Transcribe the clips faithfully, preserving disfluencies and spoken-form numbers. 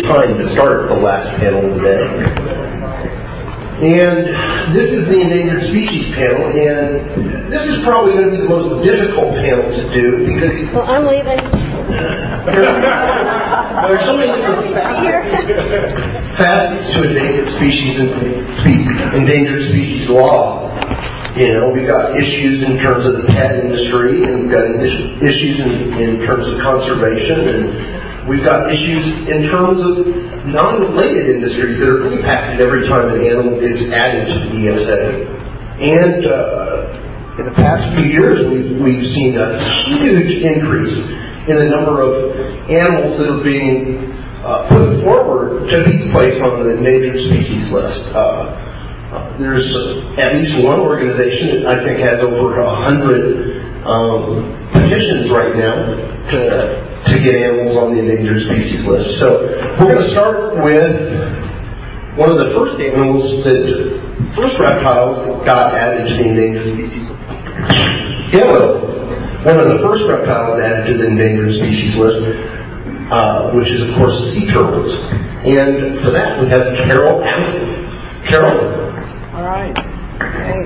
time to start the last panel today. And this is the Endangered Species panel, and this is probably going to be the most difficult panel to do because... Well, I'm leaving. There's so many different facets, facets to endangered species and endangered species law. You know, we've got issues in terms of the pet industry, and we've got issues in, in terms of conservation, and we've got issues in terms of non-related industries that are impacted every time an animal gets added to the E S A. And uh, in the past few years, we've, we've seen a huge increase in the number of animals that are being uh, put forward to be placed on the endangered species list. Uh, uh, there's uh, at least one organization that I think has over a hundred um, petitions right now to to get animals on the endangered species list. So we're going to start with one of the first animals that first reptiles that got added to the endangered species list. Gillo. One of the first reptiles added to the endangered species list, uh, which is, of course, sea turtles. And for that, we have Carol Allen. Carol. All right. Hey.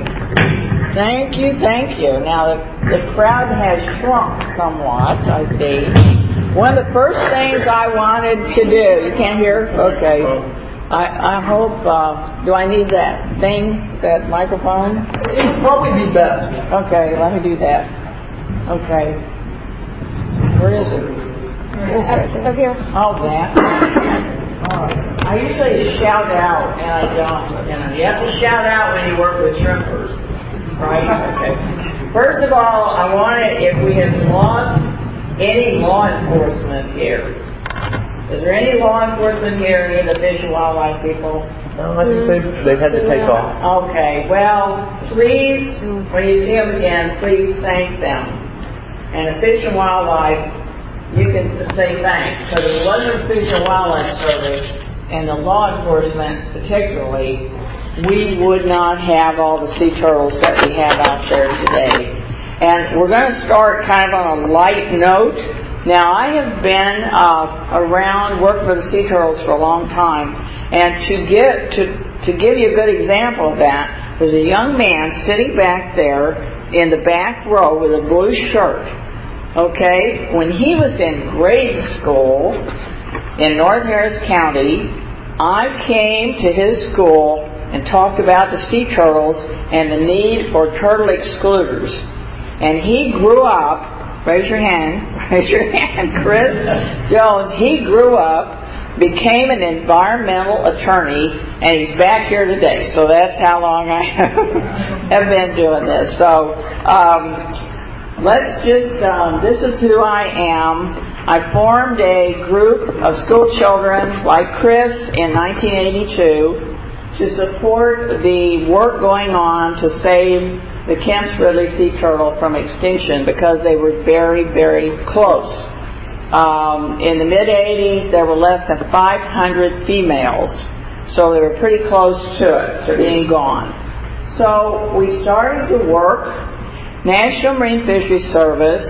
Thank you, thank you. Now, the, the crowd has shrunk somewhat, I see. One of the first things I wanted to do, you can't hear? Okay. I, I hope, uh, do I need that thing, that microphone? It would probably be best. Okay, let me do that. Okay. Where is it? Okay. Over here. Oh, that. All right. I usually shout out, and I don't. You know, you have to shout out when you work with shrimpers, right? Okay. First of all, I wanted, if we have lost any law enforcement here, is there any law enforcement here, any of the Fish and Wildlife people? No, I think they've, they've had to take off. Okay. Well, please, when you see them again, please thank them. And the Fish and Wildlife, you can say thanks, because if it wasn't the Fish and Wildlife Service and the law enforcement particularly, we would not have all the sea turtles that we have out there today. And we're going to start kind of on a light note. Now, I have been uh, around, worked for the sea turtles for a long time, and to get to to give you a good example of that, there's a young man sitting back there in the back row with a blue shirt. Okay, when he was in grade school in North Harris County, I came to his school and talked about the sea turtles and the need for turtle excluders. And he grew up. Raise your hand. Raise your hand, Chris Jones. He grew up, became an environmental attorney, and he's back here today. So that's how long I have been doing this. So um, let's just, um, this is who I am. I formed a group of school children like Chris in nineteen eighty-two to support the work going on to save the Kemp's Ridley sea turtle from extinction because they were very, very close. Um, in the mid-eighties, there were less than five hundred females, so they were pretty close to it, to being gone. So we started to work. National Marine Fisheries Service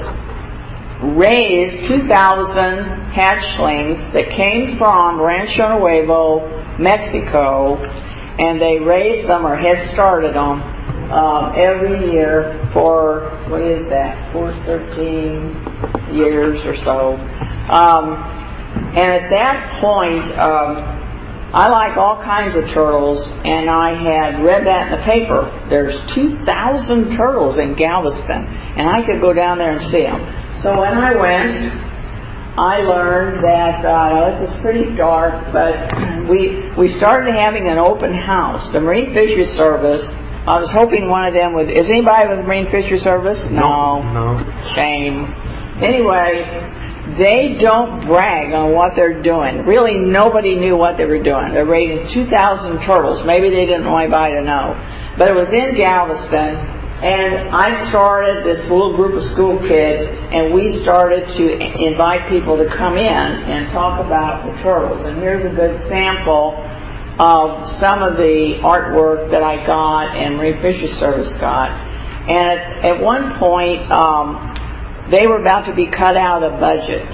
raised two thousand hatchlings that came from Rancho Nuevo, Mexico, and they raised them or head started them um, every year for, what is that, for thirteen years or so. Um, and at that point, um, I like all kinds of turtles, and I had read that in the paper. There's two thousand turtles in Galveston, and I could go down there and see them. So when I went, I learned that, uh, this is pretty dark, but we we started having an open house. The Marine Fisheries Service, I was hoping one of them would, is anybody with the Marine Fisheries Service? No. No. Shame. Anyway, they don't brag on what they're doing. Really, nobody knew what they were doing. They're raising two thousand turtles. Maybe they didn't want anybody to know. But it was in Galveston, and I started this little group of school kids, and we started to invite people to come in and talk about the turtles. And here's a good sample of some of the artwork that I got and Marine Fisheries Service got. And at, at one point, um, they were about to be cut out of the budget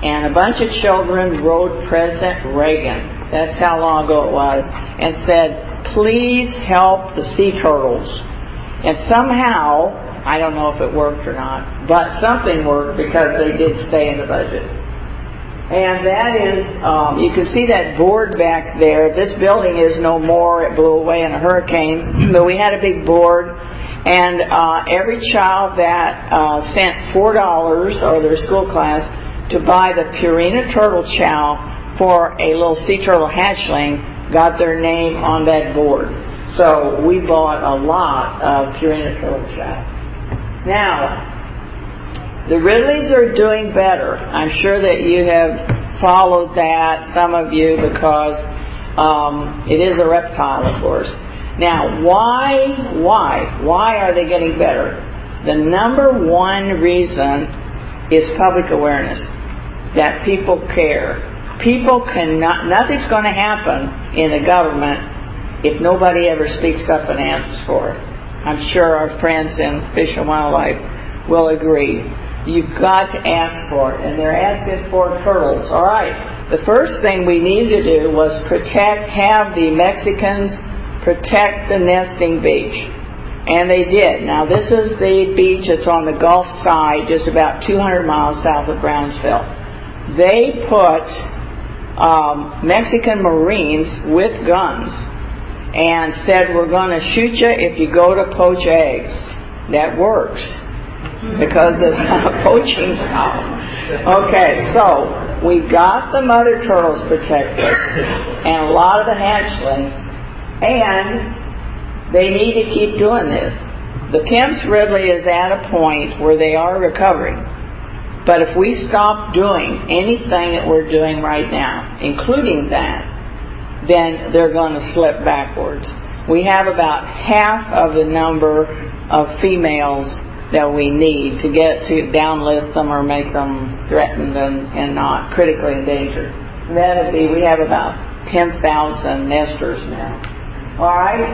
and a bunch of children wrote President Reagan, that's how long ago it was, and said, please help the sea turtles. And somehow, I don't know if it worked or not, but something worked because they did stay in the budget. And that is, um, you can see that board back there. This building is no more. It blew away in a hurricane. But we had a big board. And uh, every child that uh, sent four dollars or their school class to buy the Purina Turtle Chow for a little sea turtle hatchling got their name on that board. So we bought a lot of Purina Turtle Chow. Now, the Ridleys are doing better. I'm sure that you have followed that, some of you, because um, it is a reptile, of course. Now, why, why, why are they getting better? The number one reason is public awareness, that people care. People cannot, nothing's going to happen in the government if nobody ever speaks up and asks for it. I'm sure our friends in Fish and Wildlife will agree. You've got to ask for it, and they're asking for turtles. All right. The first thing we needed to do was protect, have the Mexicans protect the nesting beach, and they did. Now, this is the beach that's on the Gulf side, just about two hundred miles south of Brownsville. They put um, Mexican Marines with guns and said, we're going to shoot you if you go to poach eggs. That works. Because the poaching stopped. Okay, so we got the mother turtles protected and a lot of the hatchlings, and they need to keep doing this. The Kemp's Ridley is at a point where they are recovering. But if we stop doing anything that we're doing right now, including that, then they're going to slip backwards. We have about half of the number of females that we need to get to downlist them or make them threatened and, and not critically endangered. That would be, we have about ten thousand nesters now. All right.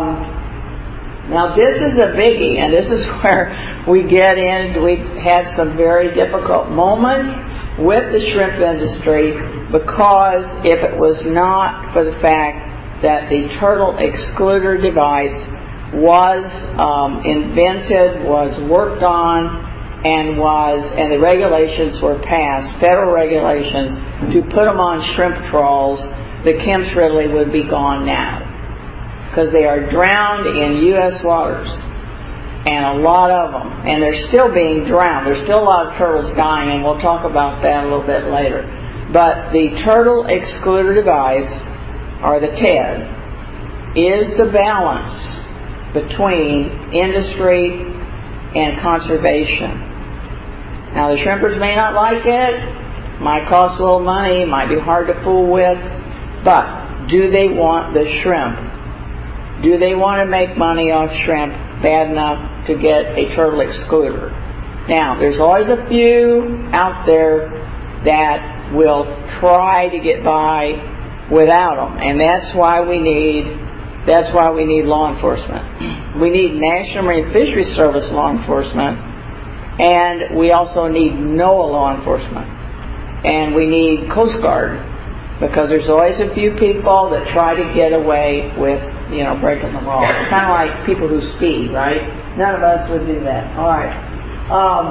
Um, now this is a biggie, and this is where we get in. We've had some very difficult moments with the shrimp industry, because if it was not for the fact that the turtle excluder device was um, invented, was worked on, and was and the regulations were passed, federal regulations, to put them on shrimp trawls, the Kemp's Ridley would be gone now, because they are drowned in U S waters, and a lot of them, and they're still being drowned. There's still a lot of turtles dying, and we'll talk about that a little bit later. But the turtle excluder device, or the T E D, is the balance between industry and conservation. Now, the shrimpers may not like it, might cost a little money, might be hard to fool with, but do they want the shrimp? Do they want to make money off shrimp bad enough to get a turtle excluder? Now, there's always a few out there that will try to get by without them, and that's why we need That's why we need law enforcement. We need National Marine Fisheries Service law enforcement, and we also need NOAA law enforcement, and we need Coast Guard, because there's always a few people that try to get away with, you know, breaking the law. It's kind of like people who speed, right? None of us would do that. All right. Um,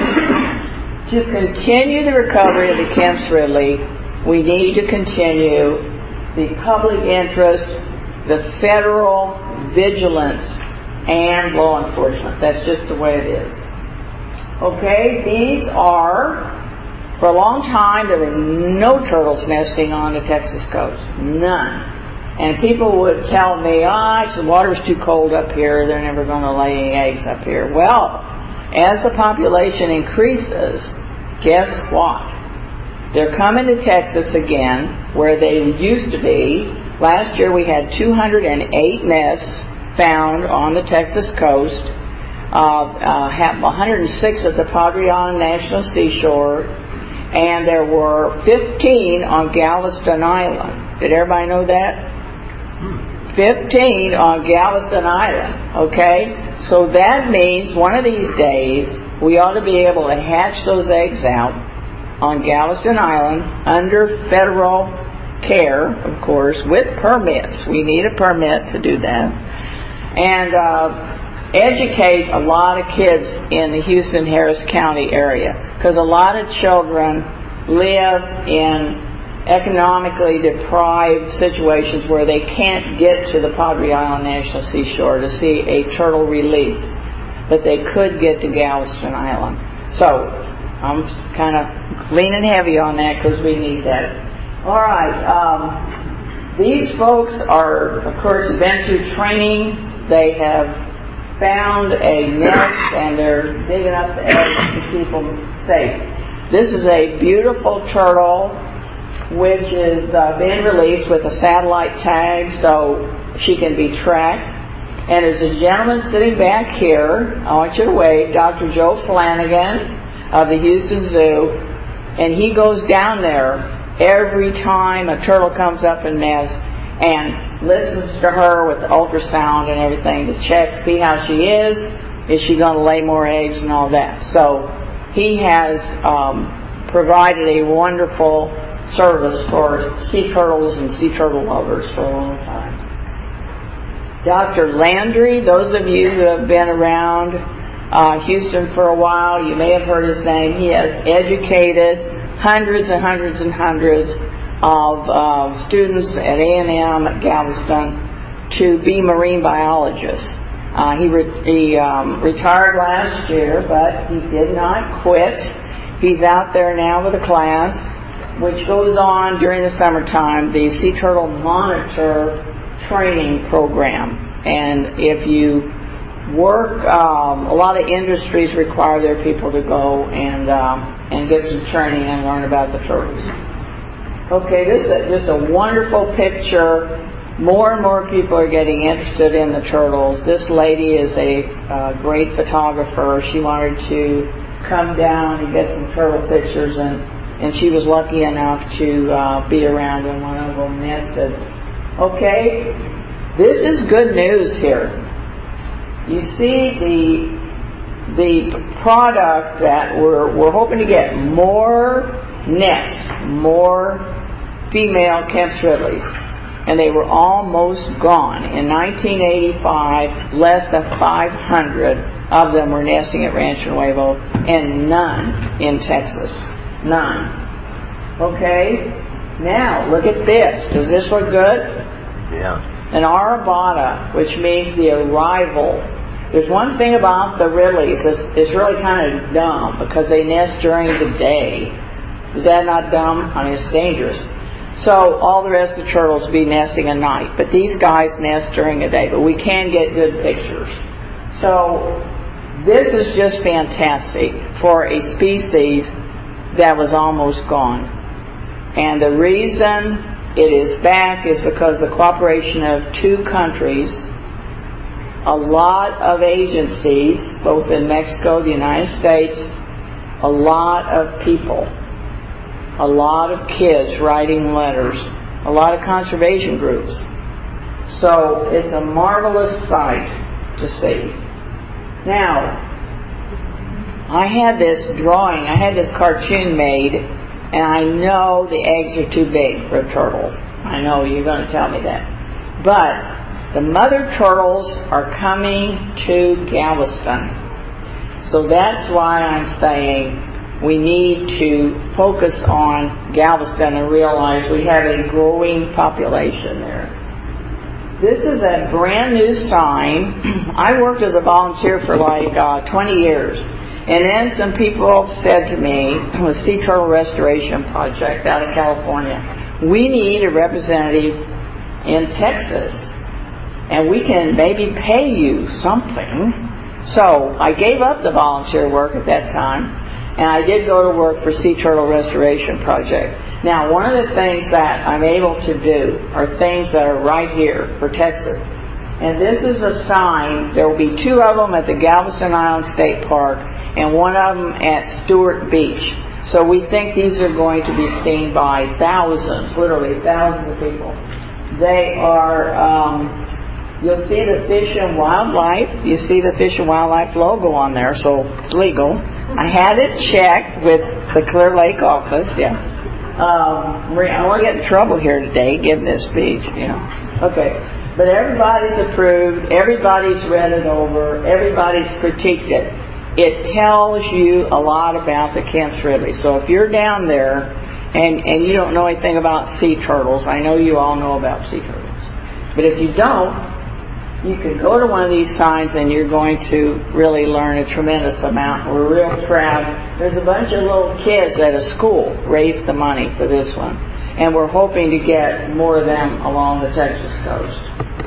to continue the recovery of the Kemp's Ridley, we need to continue the public interest, the federal vigilance, and law enforcement. That's just the way it is. Okay, these are, for a long time, there were no turtles nesting on the Texas coast. None. And people would tell me, ah, oh, the water's too cold up here, they're never going to lay any eggs up here. Well, as the population increases, guess what? They're coming to Texas again, where they used to be. Last year we had two hundred eight nests found on the Texas coast, uh, uh, one hundred six at the Padre Island National Seashore, and there were fifteen on Galveston Island. Did everybody know that? fifteen on Galveston Island, okay? So that means one of these days we ought to be able to hatch those eggs out, on Galveston Island under federal care, of course, with permits. We need a permit to do that. And uh, educate a lot of kids in the Houston-Harris County area, because a lot of children live in economically deprived situations where they can't get to the Padre Island National Seashore to see a turtle release, but they could get to Galveston Island. So I'm kind of leaning heavy on that because we need that. All right. Um, these folks are, of course, been through training. They have found a nest and they're digging up the eggs to keep them safe. This is a beautiful turtle which is uh, being released with a satellite tag so she can be tracked. And there's a gentleman sitting back here. I want you to wave. Doctor Joe Flanagan of the Houston Zoo. And he goes down there every time a turtle comes up and nests and listens to her with the ultrasound and everything to check, see how she is. Is she going to lay more eggs and all that? So he has um, provided a wonderful service for sea turtles and sea turtle lovers for a long time. Doctor Landry, those of you who have been around uh, Houston for a while, you may have heard his name. He has educated hundreds and hundreds and hundreds of uh, students at A and M at Galveston to be marine biologists. Uh, he re- he um, retired last year, but he did not quit. He's out there now with a class which goes on during the summertime, the Sea Turtle Monitor Training Program. And if you work, um, a lot of industries require their people to go and um, and get some training and learn about the turtles. Okay, this is just a wonderful picture. More and more people are getting interested in the turtles. This lady is a uh, great photographer. She wanted to come down and get some turtle pictures, and, and she was lucky enough to uh, be around when one of them nested. Okay, this is good news here. You see the the product that we're we're hoping to get more nests, more female Kemp's Ridleys, and they were almost gone. In nineteen eighty-five, less than five hundred of them were nesting at Rancho Nuevo, and none in Texas. None. Okay? Now, look at this. Does this look good? Yeah. An Arabata, which means the arrival. There's one thing about the Ridleys that's it's really kind of dumb because they nest during the day. Is that not dumb? I mean, it's dangerous. So all the rest of the turtles be nesting at night. But these guys nest during the day. But we can get good pictures. So this is just fantastic for a species that was almost gone. And the reason it is back is because the cooperation of two countries, a lot of agencies, both in Mexico, the United States, a lot of people, a lot of kids writing letters, a lot of conservation groups. So it's a marvelous sight to see. Now, I had this drawing, I had this cartoon made, and I know the eggs are too big for a turtle. I know you're going to tell me that. But the mother turtles are coming to Galveston. So that's why I'm saying we need to focus on Galveston and realize we have a growing population there. This is a brand new sign. I worked as a volunteer for like uh, twenty years. And then some people said to me, with Sea Turtle Restoration Project out of California, we need a representative in Texas, and we can maybe pay you something. So I gave up the volunteer work at that time, and I did go to work for Sea Turtle Restoration Project. Now, one of the things that I'm able to do are things that are right here for Texas. And this is a sign. There will be two of them at the Galveston Island State Park and one of them at Stewart Beach. So we think these are going to be seen by thousands, literally thousands of people. They are, um, you'll see the Fish and Wildlife. You see the Fish and Wildlife logo on there, so it's legal. I had it checked with the Clear Lake office, yeah. Um, I don't want to get in trouble here today giving this speech, you know. Okay. But everybody's approved, everybody's read it over, everybody's critiqued it. It tells you a lot about the Kemp's Ridley. So if you're down there and, and you don't know anything about sea turtles, I know you all know about sea turtles. But if you don't, you can go to one of these signs and you're going to really learn a tremendous amount. We're real proud. There's a bunch of little kids at a school raised the money for this one. And we're hoping to get more of them along the Texas coast.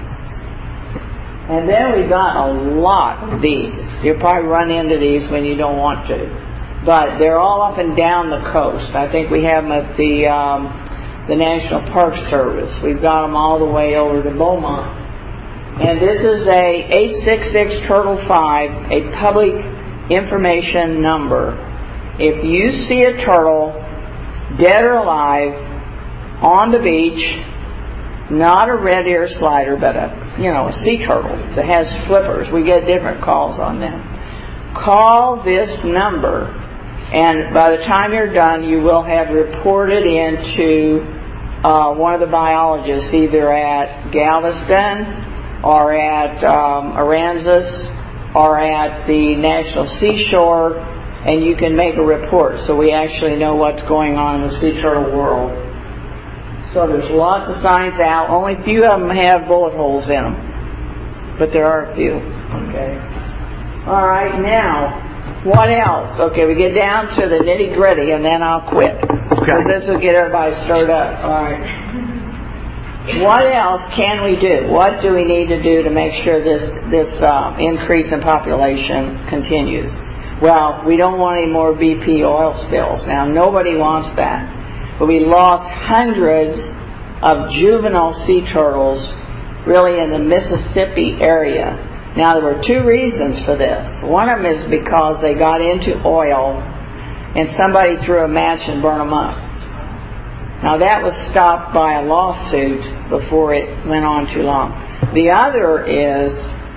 And then we've got a lot of these. You'll probably run into these when you don't want to. But they're all up and down the coast. I think we have them at the um, the National Park Service. We've got them all the way over to Beaumont. And this is a eight six six turtle five, a public information number. If you see a turtle, dead or alive, on the beach, not a red ear slider, but a, you know, a sea turtle that has flippers. We get different calls on them. Call this number, and by the time you're done, you will have reported into uh, one of the biologists, either at Galveston or at um, Aransas or at the National Seashore, and you can make a report so we actually know what's going on in the sea turtle world. So there's lots of signs out. Only a few of them have bullet holes in them. But there are a few. Okay. All right, now, what else? Okay, we get down to the nitty-gritty, and then I'll quit. Because this will get everybody stirred up. All right. What else can we do? What do we need to do to make sure this, this uh, increase in population continues? Well, we don't want any more B P oil spills. Now, nobody wants that. But we lost hundreds of juvenile sea turtles really in the Mississippi area. Now, there were two reasons for this. One of them is because they got into oil and somebody threw a match and burned them up. Now, that was stopped by a lawsuit before it went on too long. The other is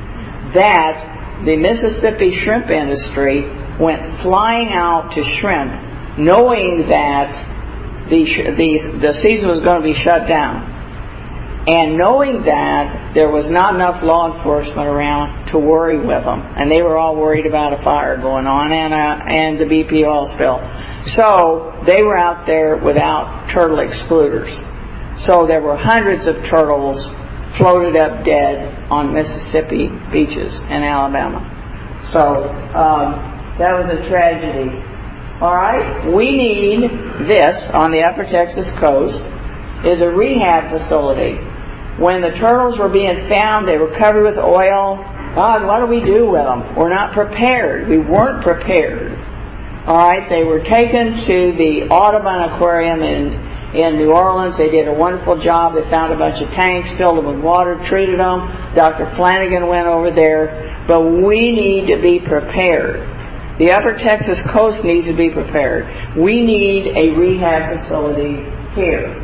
that the Mississippi shrimp industry went flying out to shrimp knowing that The, the, the season was going to be shut down. And knowing that there was not enough law enforcement around to worry with them. And they were all worried about a fire going on and, uh, and the B P oil spill. So they were out there without turtle excluders. So there were hundreds of turtles floated up dead on Mississippi beaches in Alabama. So um, that was a tragedy. All right, we need this on the upper Texas coast is a rehab facility. When the turtles were being found, they were covered with oil. God, what do we do with them? We're not prepared. We weren't prepared. All right, they were taken to the Audubon Aquarium in, in New Orleans. They did a wonderful job. They found a bunch of tanks, filled them with water, treated them. Doctor Flanagan went over there. But we need to be prepared. The upper Texas coast needs to be prepared. We need a rehab facility here.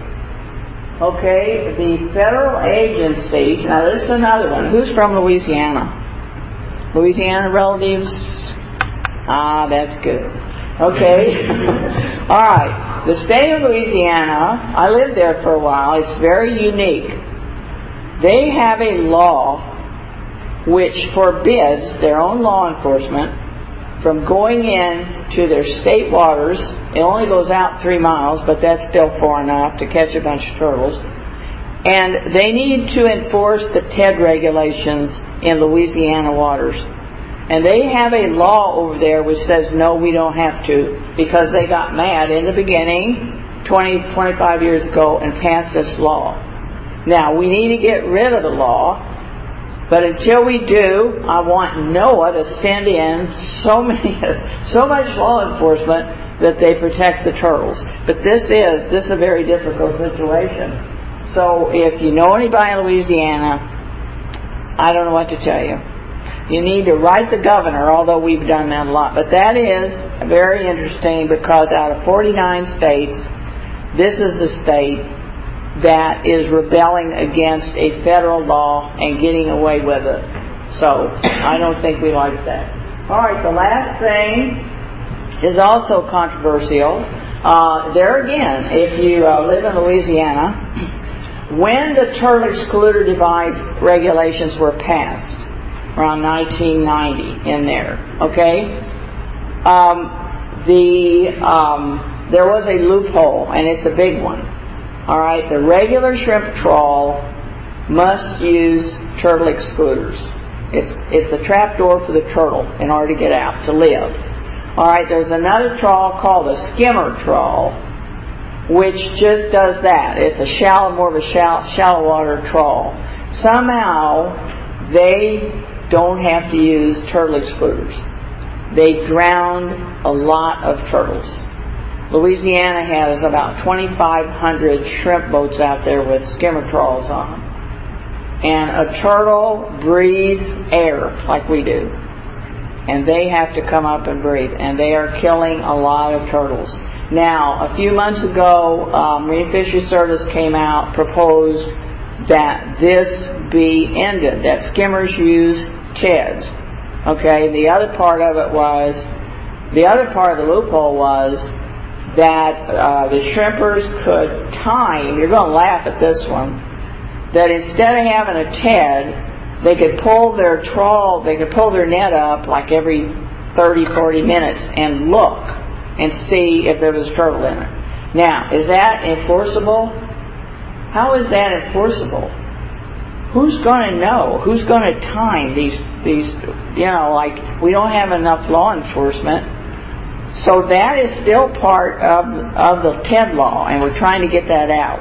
Okay, the federal agencies, now this is another one. Who's from Louisiana? Louisiana relatives? Ah, that's good. Okay. All right. The state of Louisiana, I lived there for a while. It's very unique. They have a law which forbids their own law enforcement from going in to their state waters. It only goes out three miles, but that's still far enough to catch a bunch of turtles. And they need to enforce the T E D regulations in Louisiana waters. And they have a law over there which says, no, we don't have to, because they got mad in the beginning, twenty, twenty-five years ago, and passed this law. Now, we need to get rid of the law. But until we do, I want NOAA to send in so many, so much law enforcement that they protect the turtles. But this is, this is a very difficult situation. So if you know anybody in Louisiana, I don't know what to tell you. You need to write the governor, although we've done that a lot. But that is very interesting because out of forty-nine states, this is the state that is rebelling against a federal law and getting away with it. So I don't think we like that. All right, the last thing is also controversial. Uh, there again, if you uh, live in Louisiana, when the turtle excluder device regulations were passed, around nineteen ninety in there, okay, um, the um, there was a loophole, and it's a big one. All right, the regular shrimp trawl must use turtle excluders. It's it's the trap door for the turtle in order to get out, to live. All right, there's another trawl called a skimmer trawl, which just does that. It's a shallow, more of a shallow, shallow water trawl. Somehow, they don't have to use turtle excluders. They drowned a lot of turtles. Louisiana has about twenty-five hundred shrimp boats out there with skimmer trawls on them. And a turtle breathes air like we do. And they have to come up and breathe. And they are killing a lot of turtles. Now, a few months ago, um, Marine Fisheries Service came out, proposed that this be ended, that skimmers use T E Ds. Okay, the other part of it was, the other part of the loophole was that uh, the shrimpers could time, you're going to laugh at this one, that instead of having a T E D, they could pull their trawl, they could pull their net up like every thirty, forty minutes and look and see if there was a turtle in it. Now, is that enforceable? How is that enforceable? Who's going to know? Who's going to time these, these, you know, like, we don't have enough law enforcement. So that is still part of, of the T E D law, and we're trying to get that out.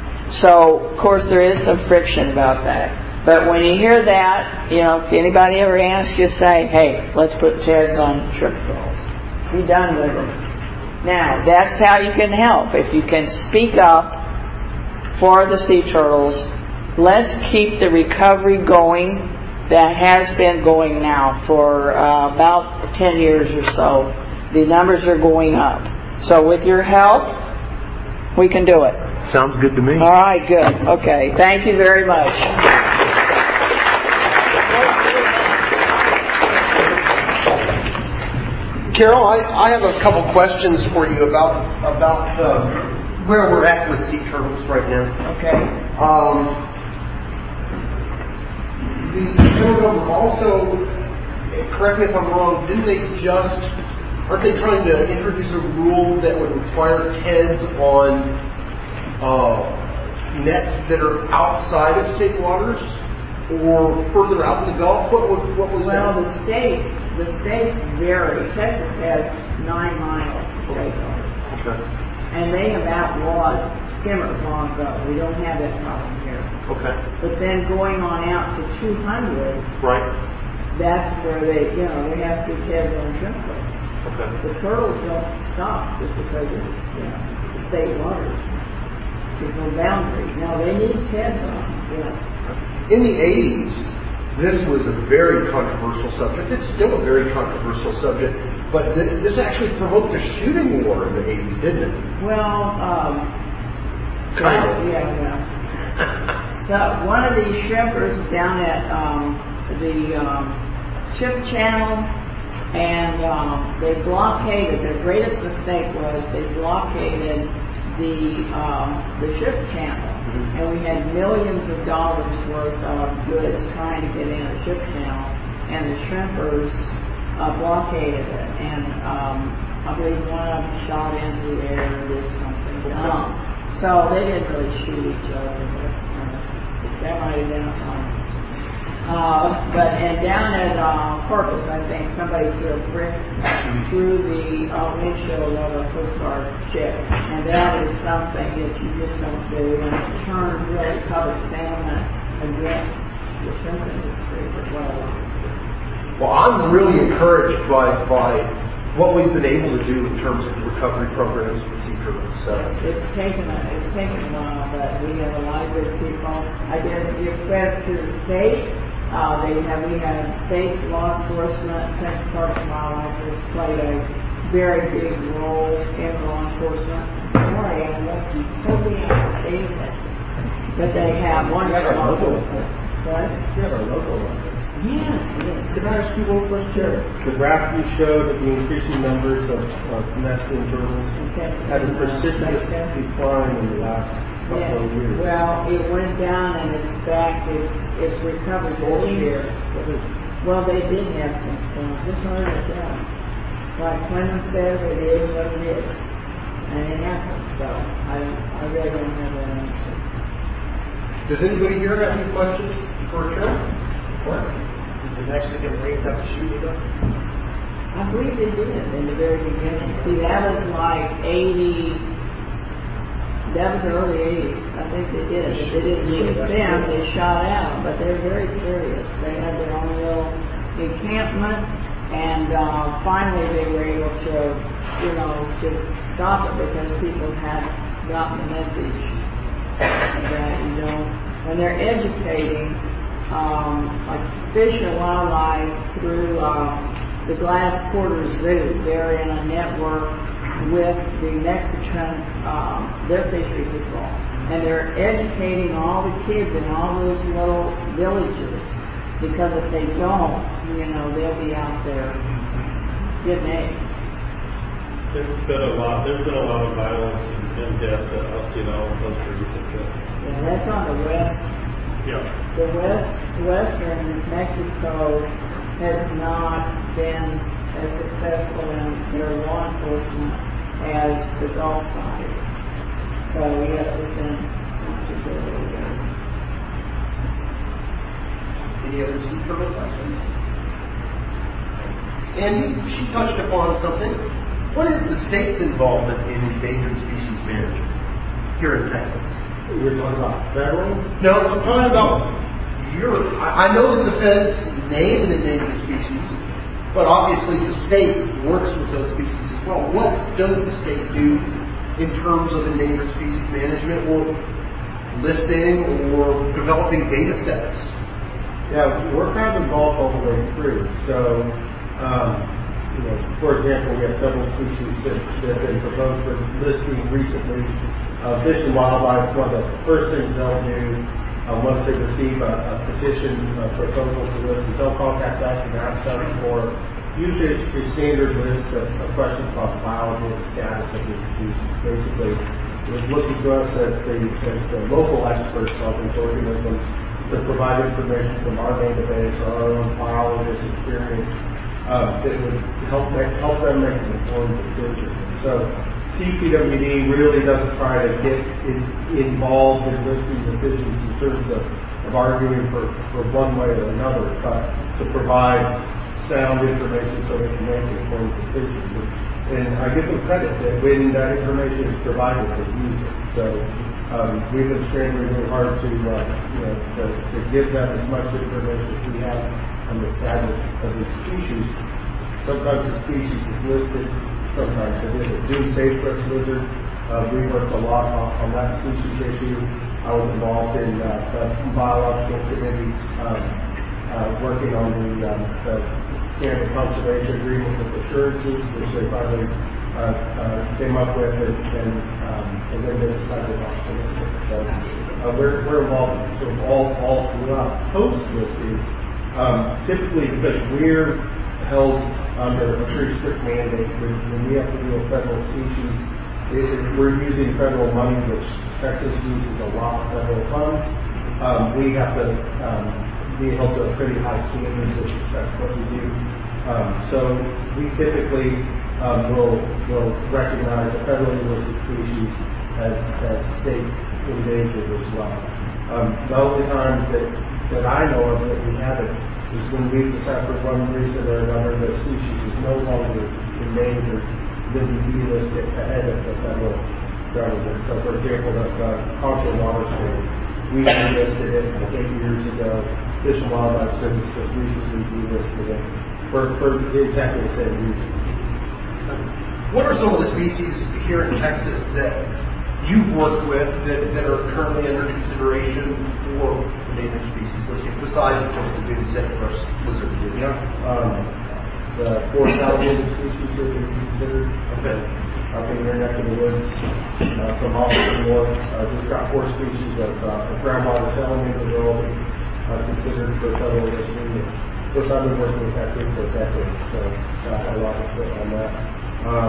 So, of course, there is some friction about that. But when you hear that, you know, if anybody ever asks you, say, hey, let's put T E Ds on shrimp trawls. Be done with it. Now, that's how you can help. If you can speak up for the sea turtles, let's keep the recovery going that has been going now for uh, about ten years or so. The numbers are going up. So with your help, we can do it. Sounds good to me. All right, good. Okay. Thank you very much. Carol, I, I have a couple questions for you about about uh, where we're at with sea turtles right now. Okay. Um, the federal government also, correct me if I'm wrong, didn't they just, aren't they trying to introduce a rule that would require T E Ds on uh, nets that are outside of state waters or further out in the Gulf? What, what, what was well, that? Well, the state, the states vary. Texas has nine miles of state waters. Okay. And they have outlawed skimmers long ago. We don't have that problem here. Okay. But then going on out to two hundred, right. That's where they, you know, they have to be T E Ds on shrimp boats. Okay. The turtles don't stop just because it's, you know, the state waters. There's no boundary. No, they need T E Ds on, you know. In the eighties, this was a very controversial subject. It's still a very controversial subject, but th- this actually provoked a shooting war in the eighties, didn't it? Well, um... kind of. Yeah, yeah. So, one of these shrimpers down at um, the um, Ship Channel, and um, they blockaded, their greatest mistake was they blockaded the um, the Ship Channel. Mm-hmm. And we had millions of dollars worth of goods trying to get in the Ship Channel, and the shrimpers uh, blockaded it. And um, I believe one of them shot into the air and did something dumb. So they didn't really shoot each other, but uh, that might have been a fun. Uh, but and down at uh, Corpus, I think somebody threw a brick through the uh, windshield of a Coast Guard ship, and that is something that you just don't do. And it turned really public sentiment against the shrimp industry as well. Well, I'm really encouraged by by what we've been able to do in terms of recovery programs with sea turtles. So. It's taken a it's taken a while, but we have a lot of good people. I did give credit to the state. Uh, they have, we have state law enforcement, Texas Parks and Wildlife has played a very big role in law enforcement. Sorry, I left you totally outdated. But they have wonderful law enforcement. What? You have a local one. Yes, yes. Can I ask you one question? Sure. The graph you showed of the increasing numbers of, of nesting turtles Okay. had a precipitous decline in the last couple Yeah. of years. Well, it went down and it's back. It's it's recovered this year. Well, they did have some storms. Just hard to tell. Like Clemens says, it is what it is, and it happens. So I don't, I really don't have that answer. Does anybody here have any questions for Karen? What? Did the Mexican Marines have to shoot you though? I believe they did in the very beginning. See, that was like eighty. That was the early eighties. I think they did. If they didn't shoot them, they shot out. But they're very serious. They had their own little encampment, and uh, finally they were able to, you know, just stop it because people had gotten the message that you don't. When they're educating, um, like Fish and Wildlife through uh, the Glass Quarter Zoo, they're in a network with the Mexican, um, their fishery people, and they're educating all the kids in all those little villages, because if they don't, you know, they'll be out there getting eggs. There's been a lot. There's been a lot of violence and deaths at Ostional and Costa Rica. Yeah, that's on the west. Yeah. The west, western Mexico has not been as successful in their law enforcement as the Gulf side. So yes, it's been not too good over there. Any other speaker questions? And she touched upon something. What is the state's involvement in endangered species management here in Texas? You're talking about federal? No, I'm talking about your. I, I know that the feds name an endangered species, but obviously the state works with those species as well. What does the state do in terms of endangered species management, or listing, or developing data sets? Yeah, we're kind of involved all the way through. So, um, you know, for example, we have several species that, that have been proposed for listing recently. Uh, Fish and Wildlife, one of the first things they'll do uh, once they receive a, a petition uh, proposal to list, is they'll contact us and ask us for usually a standard list of, of questions about the biology and status of these species. Basically, it's looking to us as the, as the local experts on these organisms to provide information from our database or our own biologist experience uh, that would help make, help them make an informed decision. So C P W D really doesn't try to get in, involved in listing decisions in terms of, of arguing for, for one way or another, but to provide sound information so they can make informed decisions. And I give them credit that when that information is provided, they use it. So um, we've been scrambling really hard to, uh, you know, to, to give them as much information as we have on the status of the species. Sometimes the species is listed, sometimes it isn't. Dune sagebrush lizard, uh, we worked a lot on, on that species issue. I was involved in uh, the biological committees, um, uh, working on the, um, the Canada Conservation Agreement with assurances, which they finally uh, uh, came up with, and, and, um, and then they decided not to list it. So uh, we're, we're involved sort of all, all throughout post-listing, um, typically because we're held under a pretty strict mandate. When, when we have to do a federal species, it, it, we're using federal money, which Texas uses a lot of federal funds. Um, we have to um, be held to a pretty high standard with respect to what we do. Um, so we typically um, will will recognize a federally listed species as, as state endangered as well. Um, the only time that, that I know of that we haven't is when we decide for one reason or another the species is no longer endangered, then we delist it ahead of the federal government. So for example, the, the Concho water snake, we delisted it like eight years ago. Fish and Wildlife Service just recently delisted it for, for exactly the same reason. What are some of the species here in Texas that you've worked with that, that are currently under consideration for endangered species listing, besides, of course, the Dune sagebrush lizard? Yeah. Um, the four thousand species that we considered. Okay. Up in your neck of the woods, uh, from all over the north. Uh, we've got four species of uh, groundwater salamander that are all uh, considered for federal listing. Of course, I've been working with that group for decades, so got a lot of foot on that. Um,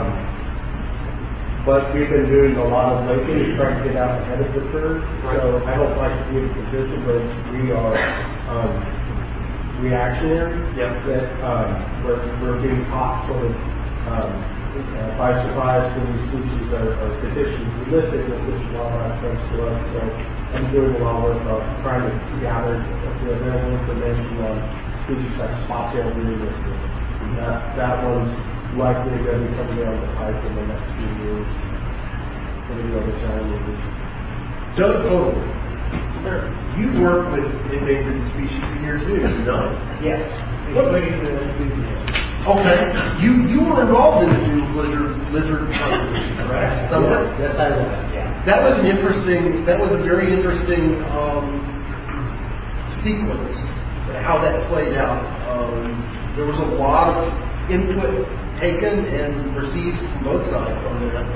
but we've been doing a lot of lately trying to get out ahead of the curve. So I don't like to be in a position where we are um, reactionary. Yep. That um, we're, we're being caught sort of um, uh, by surprise when these species are, are conditions listed with Fish and Wildlife comes to us. So I'm doing a lot of work on trying to gather the available information on species like spot-tailed deer listed. That, that one's likely going to be coming down the pipe in the next few years. Some of the other challenges. Doug Cole, you work with endangered species for years, too, you know? Yes. Including the enthusiasts. Okay. You you were involved in the new lizard lizard conservation, correct? Some Yes, yes, I was. Yeah. That was an interesting. That was a very interesting um, sequence. How that played out. Um, there was a lot of input taken and received from both sides on that.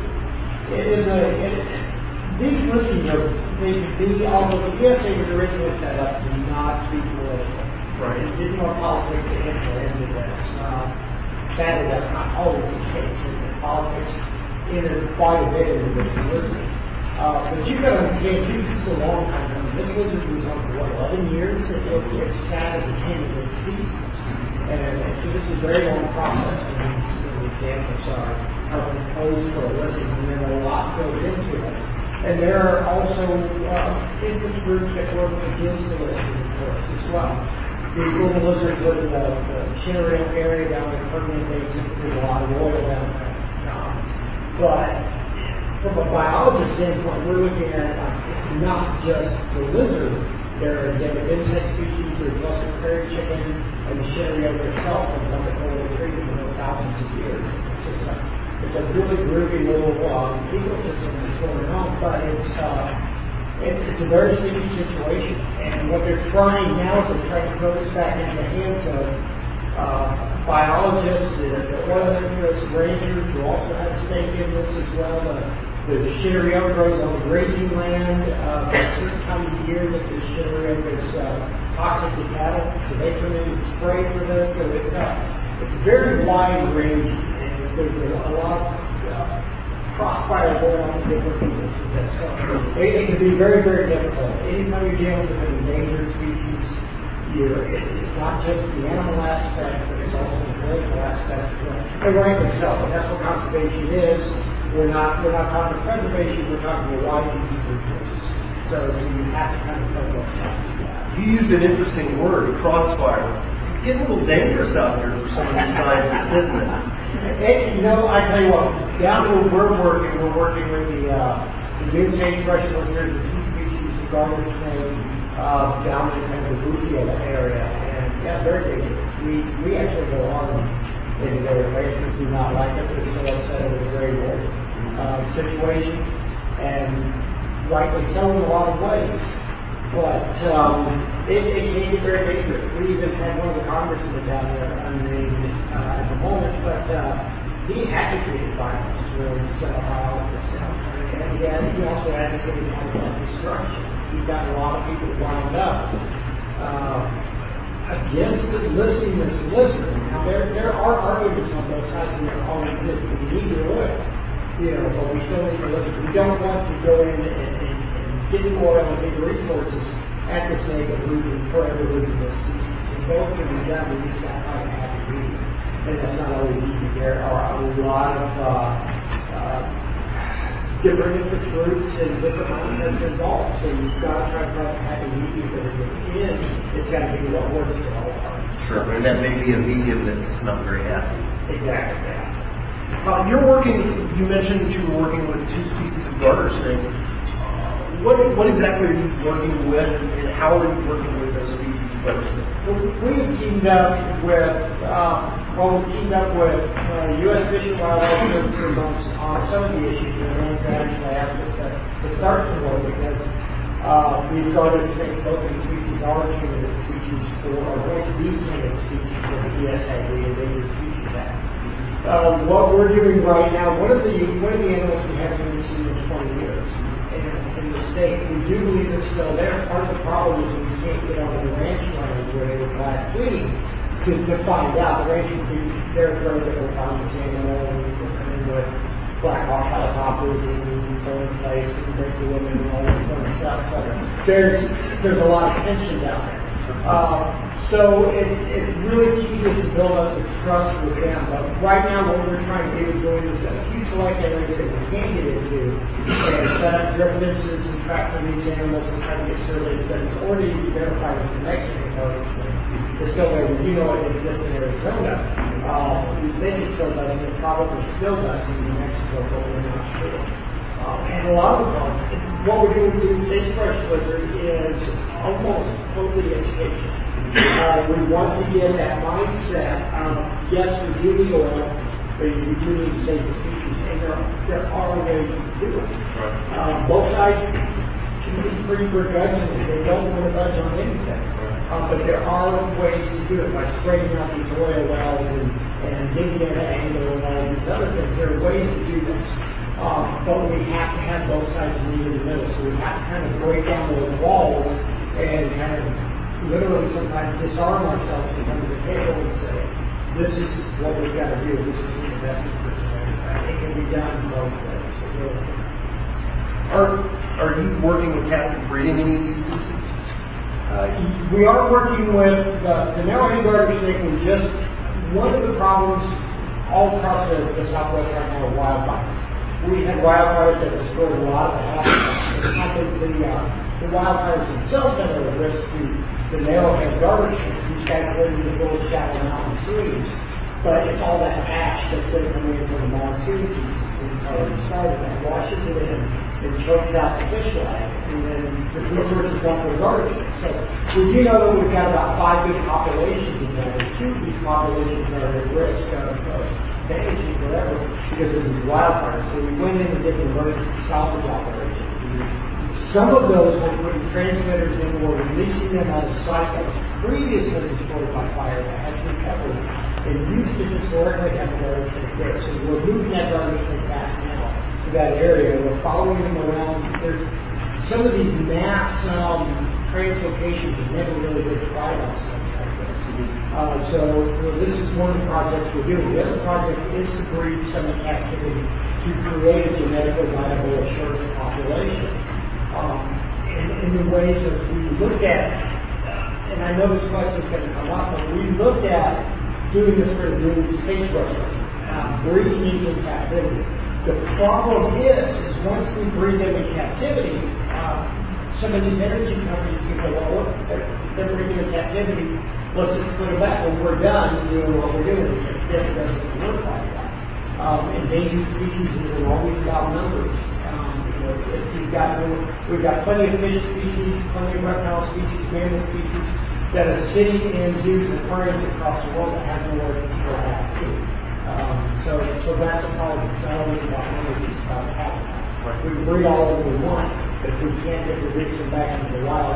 It is a, it, these listings are, they could be, although the U S A was originally set up to not be political. Right. It did more politics to enter into this. Uh, sadly, that's not always the case. And politics entered quite a bit into this listing. Uh, but you've got to understand, this is a long time. I mean, this lizard was on for what, eleven years? It, it, it sat as a candidate species. And, and so this is a very long process. And some examples are, are proposed for a listing, and then a lot goes into it. And there are also uh, interest groups that work against the listing, of course, as well. These little lizards live in the, the Chenery area down in the Permian Basin. There's a lot of oil down there. Um, but from a biologist standpoint, we're looking at like, it's not just the lizard. There are endemic insect species. There's western prairie chicken and the Chenery itself has undergone treatment for thousands of years. It's just a, it's a really groovy little um, ecosystem that's going on, but it's uh, it, it's a very sticky situation. And what they're trying now is they're trying to throw this back into the hands of uh, biologists, the, the oil interests, rangers who also have a stake in this as well. The, the Chenery grows on the grazing land. Uh, there's a certain time of year that the Chenery is uh, toxic to cattle, so they come in and spray for this. So it's uh, it's very wide ranging, and there's a lot of uh, crossfire going on with different people. So it, it can be very, very difficult. Anytime you're dealing with an endangered species, you're, it's, it's not just the animal aspect, but it's also the political aspect. And rightly so, and that's what conservation is. We're not we're not talking preservation, we're talking a wide use of resources. So you have to kind of know what's happening. You used an interesting word, crossfire. It's getting a little dangerous out there for some of these scientists, isn't it? And, you know, I tell you what, down where we're working, we're working with the uh, the new sage brush lizard, the two species of garden snake, uh, down in kind of the Boothia area, and yeah, very dangerous. We we actually go on in their ranchers do not like it. They're so upset it was a very weird uh, situation, and rightly so in a lot of ways. But um, it, it can get very dangerous. We even had one of the congressmen down there unnamed uh, at the moment, but uh, he advocated violence for himself biologists down there. And he, had, he also advocated habitat destruction. He got a lot of people lined up uh, against listing this lizard. Now, there, there are arguments on both sides, and there always is. We need to do it, you know, but we still need to listen. We don't want to go in and, and getting oil and big resources at the sake of losing, forever losing those species. And both can be done, we just got to find a happy medium. And that's not always easy. There are a lot of uh, uh, different interest groups and different mindsets involved. So you've got to try to find a happy medium, but in the end, it's got to be what works for all parties. Sure, and that may be a medium that's not very happy. Exactly, yeah. Uh, you're working, you mentioned that you were working with two species of garter snake. What, what exactly are you working with, and how are you working with those species of garter snake? Well, we've teamed up with, uh, well, we teamed up with uh, U S Fish and Wildlife Services on, on some of the issues, and then actually asked us to, to start some work because uh, we started to think both of these species are candidate species for, or going to be candidate species for the E S A, the Endangered Species Act. Uh, what we're doing right now, one of the one of the animals we haven't even seen in twenty years in, in the state, we do believe it's still there. Part of the problem is we can't get over the ranch land where they were last week to, to find out. The ranch would be, they're afraid that they'll find this animal and they're coming with Black Hawk helicopters and phone place and break the women and all this kind of stuff. So there's, there's a lot of tension down there. Uh, so it's, it's really key to build up the trust with them. But right now what we're trying to do is go into a few select areas that we can get into and set up drill fences and track for these animals and try to get survey studies or to verify the connection with the still there. We do know it exists in Arizona. Uh, we think it still does, and it probably still does in New Mexico, but we're not sure. Um, and a lot of them, what we're doing with Sagebrush Lizard is almost totally education. Uh, we want to get that mindset of, yes, we do need oil, but we do need to save the species, and there, there are ways to do it. Right. Um, both sides can be pretty begrudging. They don't want to budge on anything. Uh, but there are ways to do it by spraying out these oil wells and, and digging at an angle and all these other things. There are ways to do this. Um, but we have to have both sides meet in the middle. So we have to kind of break down those walls and kind of literally sometimes disarm ourselves to come to the table and say, this is what we've got to do. This is the best person. It can be done both ways. Really. Are, are you working with captive breeding any of these species? Uh, we are working with uh, the narrow-headed garter snake. We just, one of the problems all across the, the Southwest right now are wildfires. We had wildfires that destroyed a lot of the habitat. It's not that the, uh, the wildfires themselves that are a risk to the narrow-headed garter snakes, which got rid of the little shallow mountain streams. But it's all that ash that's been coming in from the monsoon season. It's already started that washes it in and chokes out the fish life, and then the resources up for garter snakes. So we do know that we've got about five big populations in there. Two of these populations are at risk of, of vanishing forever because of these wildfires. So we went in and did an emergency salvage operation. Some of those were putting transmitters in or releasing them on a site that was previously destroyed by fire that had recovered and used to historically have a garter snake there. So we're moving that garter snake back now to that area. We're following them around. There's some of these mass um, translocations have never really been tried on something like this. Uh, so well, this is one of the projects we're doing. The other project is to breed some activity to create a genetically viable assurance population. Um, in, in the ways that we look at, uh, and I know this question is going to come up, but we looked at doing this for the sagebrush, uh, breeding these in captivity. The problem is, is once we breed them in captivity, uh, some of these energy companies can go, well, look, they're, they're breeding in captivity, let's just put them back when we're done doing what we're doing. This doesn't work like that. Um, endangered species is always about numbers. Um, you know, if you've got, we've got plenty of fish species, plenty of reptile species, mammal species that are sitting in zoos and aquariums across the world that have nowhere to go back to. Um, so, so that's a problem. It's not only about numbers, it's about habitat. Right. We can breed all of them we want, but if we can't get the victim back into the wild,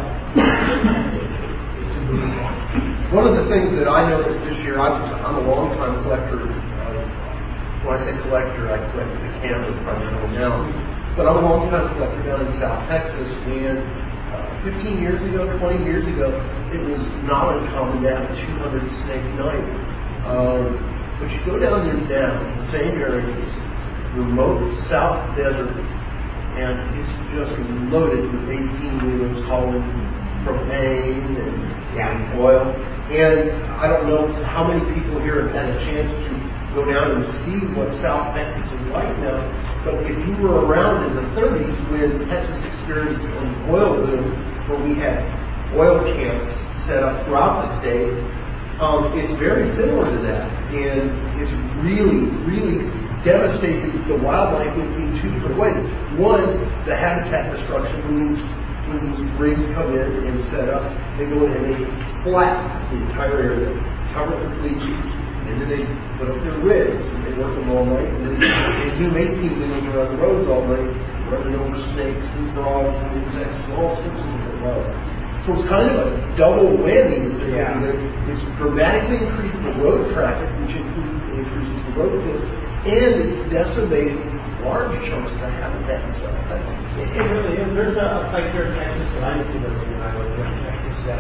it's a moving on. One of the things that I noticed this year, I'm, I'm a long-time collector. Uh, when I say collector, I collect the cameras primarily now. But I'm a long-time collector down in South Texas, and uh, fifteen years ago, twenty years ago, it was not uncommon to have a two hundred snake night. Um, but you go down there now, in the same areas, remote South Desert, and it's just loaded with eighteen-wheelers hauling propane and, and oil. And I don't know how many people here have had a chance to go down and see what South Texas is like now. But if you were around in the thirties when Texas experienced an oil boom, where we had oil camps set up throughout the state, um, it's very similar to that. And it's really, really devastating the wildlife in, in two different ways. One, the habitat destruction. When these, when these rigs come in and set up, they go in and they flatten the entire area, cover it with bleaching, and then they put up their rigs, and they work them all night, and then they do eighteen wheels around the roads all night, running over snakes and frogs and insects and all sorts of different wildlife. So it's kind of a double whammy that they're yeah. doing. It's dramatically increasing the road traffic, which increases the road kills, and it's decimating large chunks of the habitat in South Texas. It, it really is. There's a place here in Texas that I used to live in when I lived here in Texas that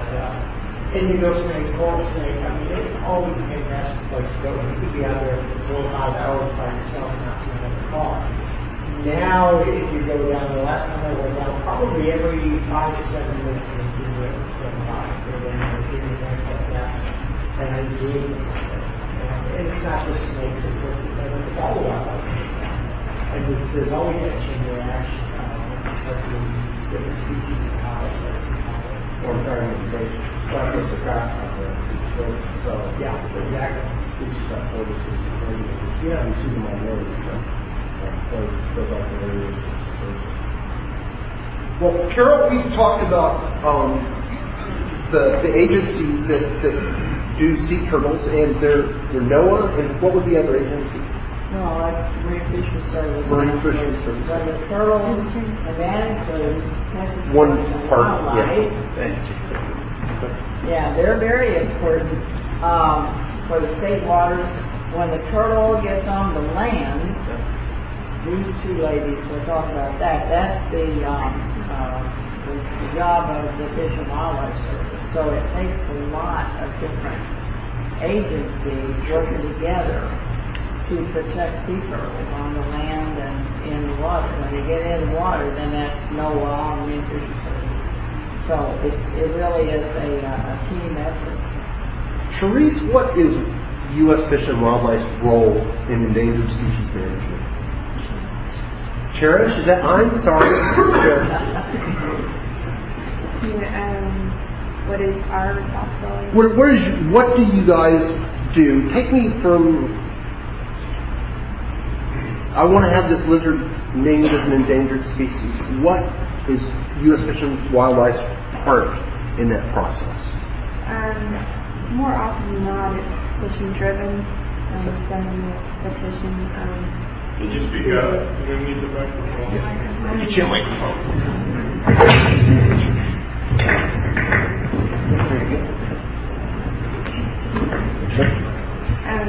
uh, indigo snake, coral snake, I mean, it's always a fantastic place to go. You could be out there for four or five hours by yourself and not see another car. Now, if you go down, the last time I went down, probably every five to seven minutes, you do it from by. And then there's things like that. And I do it. And it's not just snakes, it's, it's all about life. And there's, there's always that chain reaction. Especially different species of how they start to Or trying to make special the craft out there. So, so yeah, exactly. we just got photos of the areas. Yeah, you see them all over. So, so like the areas. Well, Carol, we talked about um, the the agencies that, that do sea turtles, and they're, they're NOAA, and what was the other agency? No, like Marine Fisheries Service. Marine Fisheries Service. But the turtles, and that includes Texas One Wildlife. part, yeah. Yeah, they're very important um, for the state waters. When the turtle gets on the land, these two ladies will talk about that. That's the, um, uh, the, the job of the Fish and Wildlife Service. So it takes a lot of different agencies working together to protect sea turtles on the land and in the water. When you get in the water, then that's NOAA and Marine Fisheries Service. So it, it really is a, a team effort. Therese, what is U S Fish and Wildlife's role in endangered species management? Cherish, is that mine? Sorry. um, what is our responsibility? What, what, is, what do you guys do? Take me from... I want to have this lizard named as an endangered species. What is U S Fish and Wildlife's part in that process? Um, more often than not, it's fishing driven. Um, sending the petition. Um, Could you speak up? You need the microphone. Yeah. Get your microphone. Um,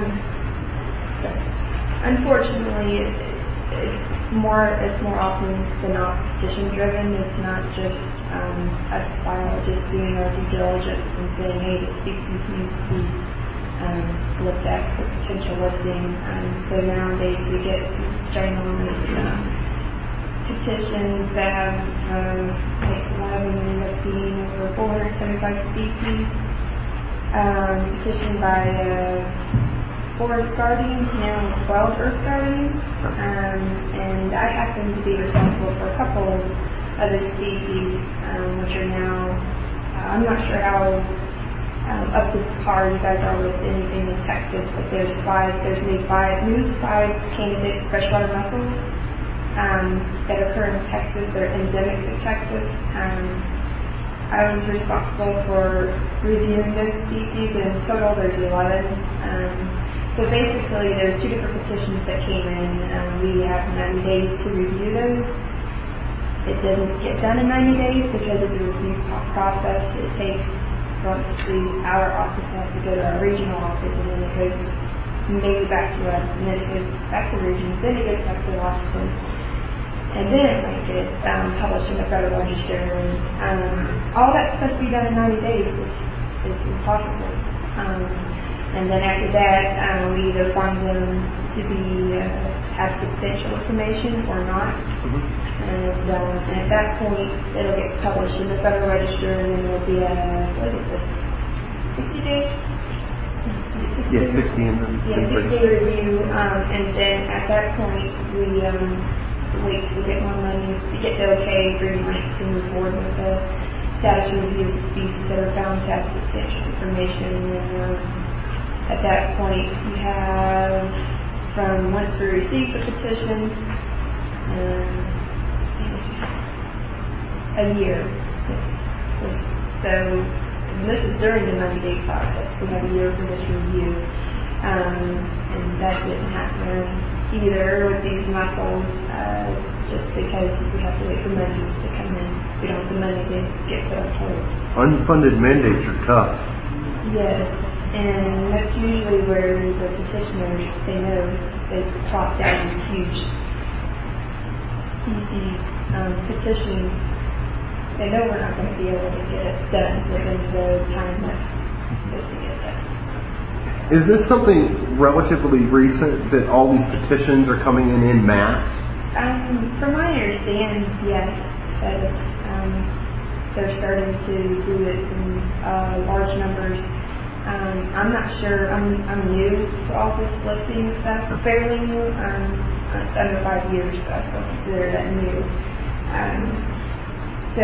unfortunately, it, it's more it's more often than not fishing driven. It's not just um, us biologists doing our due diligence and saying, hey, this species needs to be um, looked at for potential listing. Um, so nowadays we get ginormous um, petitions that have um, like a lot of them end up being over four hundred seventy-five species. Um, petitioned by uh, Forest Guardians, now twelve Earth Guardians, um, and I happen to be responsible for a couple of other species, um, which are now, uh, I'm not sure how um, up to par you guys are with anything in Texas, but there's five, there's new five, new five candidate freshwater mussels um, that occur in Texas. They're endemic to Texas. Um, I was responsible for reviewing those species, and in total there's eleven. Um, so basically there's two different petitions that came in. Um, we have ninety days to review those. It doesn't get done in ninety days because of the review process. It takes, once the, our office has to go to our regional office, and then it goes maybe back to us, and then it goes back to the region, then it goes back to Washington. And then it might get um, published in the Federal Register. And um, all that's supposed to be done in ninety days, which is impossible. Um, and then after that, um, we either find them to be uh, have substantial information or not. Mm-hmm. And, um, and at that point, it'll get published in the Federal Register, and then there'll be a what is this? sixty days. Yeah, sixty in the yeah, sixty review. Um, and then at that point, we. Um, wait to get more money, to get the okay, green light to move forward with the status review of the species that are found to have substantial information. And um, at that point, you have, from once we receive the petition, um, a year. So this is during the ninety-day process. We have a year for this review. Um, and that didn't happen either with these mussels, uh, just because we have to wait for money to come in. We don't have the money to get to our point. Unfunded mandates are tough. Yes, and that's usually where the petitioners, they know they plot down these huge species um, petitions they know we're not going to be able to get it done within the time that's supposed to get done. Is this something relatively recent that all these petitions are coming in in mass? Um, from my understanding, yes, that it's, um, they're starting to do it in uh, large numbers. Um, I'm not sure. I'm I'm new to all this listing stuff, fairly new. Um, it's under five years, so I still consider that new. Um, so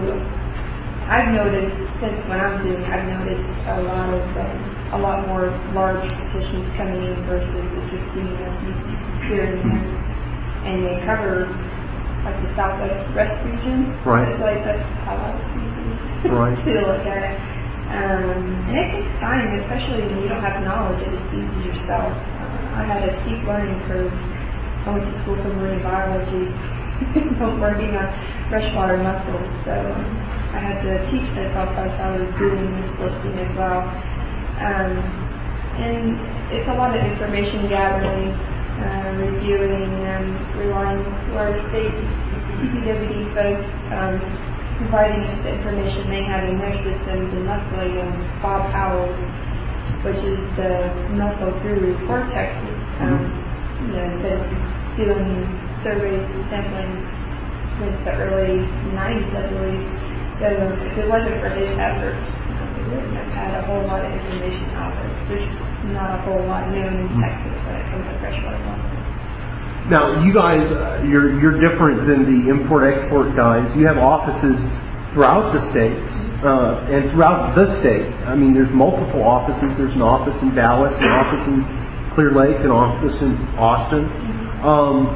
I've noticed since when I'm doing, I've noticed a lot of um, a lot more large petitions coming in versus it just being a few species here and there, and they cover like the Southwest region. Right. It's like that's a lot of species Right. to look at. Um, and it takes time, especially when you don't have knowledge of the species yourself. Uh, I had a steep learning curve. I went to school for marine biology, working on freshwater mussels, so um, I had to teach myself as I was doing this listing as well. Um, and it's a lot of information gathering, uh, reviewing, and relying to our state T P W D folks, um, providing us the information they have in their systems, and luckily um, Bob Howells, which is the mussel guru for Texas, um, you know, been doing surveys and sampling since the early nineties, I believe. So if it wasn't for his efforts, um, we wouldn't have had a whole lot of information out there. There's not a whole lot known in Texas when it comes to freshwater mussels. Now, you guys, uh, you're you're different than the import-export guys. You have offices throughout the states uh, and throughout the state. I mean, there's multiple offices. There's an office in Dallas, an office in Clear Lake, an office in Austin. Um,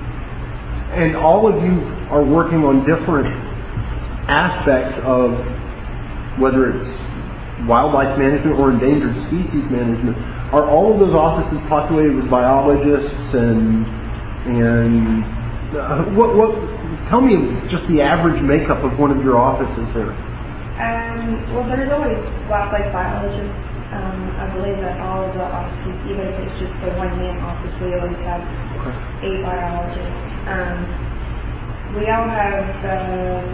and all of you are working on different aspects of whether it's wildlife management or endangered species management. Are all of those offices populated with biologists and And uh, what, what? Tell me just the average makeup of one of your offices there. Um, well, there's always wildlife biologists. Um, I believe that all of the offices, even if it's just the one-man office, we always have a biologist. Um, we all have um,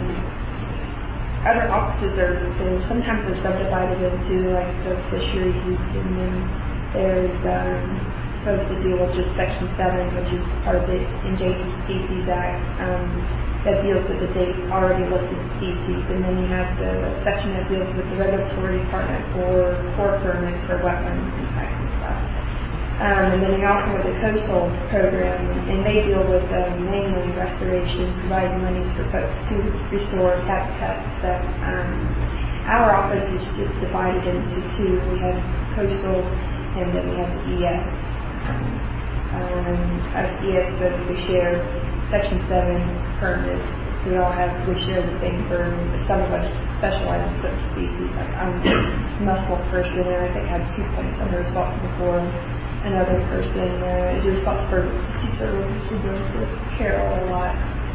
other offices are sometimes they're subdivided into like the fisheries, and then there's um, supposed to deal with just Section seven, which is part of the Endangered Species Act, um, that deals with the date already listed species. And then you have the section that deals with the regulatory department for core permits for wetlands and types of stuff. Um, and then you also have the coastal program, and they deal with um, mainly restoration, providing monies for folks to restore habitat stuff. Um, our office is just divided into two. We have coastal, and then we have the E S. Um, as E S folks, we share Section seven permits. We all have, we share the same firm. Some of us specialize in certain species. Like I'm a mussel person, and I think I have two points I'm responsible for. Another person uh, is responsible for sea turtles. She deals with Carol a lot.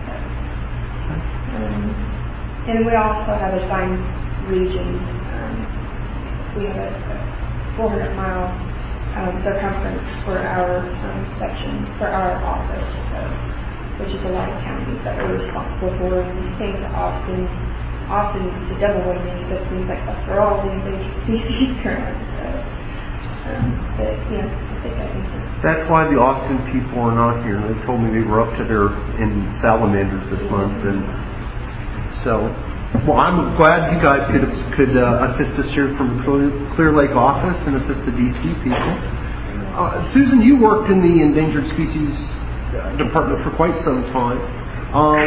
Um, and we also have assigned regions. Um, we have a, a four hundred mile Um, circumference for our um, section, for our office, so, which is a lot of counties that we're responsible for. And the same to Austin. Austin is a double whammy because it seems like that's where all the endangered species currently. So, um, but yeah, I think I can. That's why the Austin people are not here. They told me they were up to their in salamanders this month, and so. Well, I'm glad you guys could could uh, assist us here from the Clear Lake office and assist the D C people. Uh, Susan, you worked in the Endangered Species Department for quite some time. Um,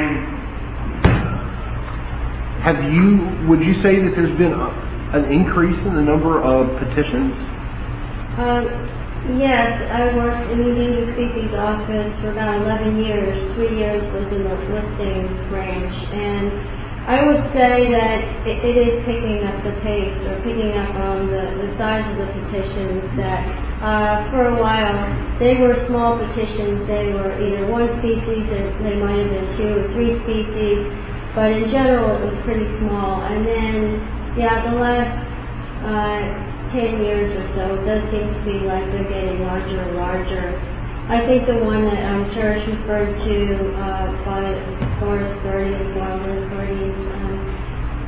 have you? Would you say that there's been a, an increase in the number of petitions? Um, yes, I worked in the Endangered Species office for about eleven years. Three years was in the listing branch, and I would say that it, it is picking up the pace, or picking up on the, the size of the petitions. That uh, for a while they were small petitions. They were either one species, or they might have been two or three species, but in general it was pretty small. And then, yeah, the last uh, ten years or so, it does seem to be like they're getting larger and larger. I think the one that um, Church referred to uh, by Forest Guardians, Wildland Guardians, um,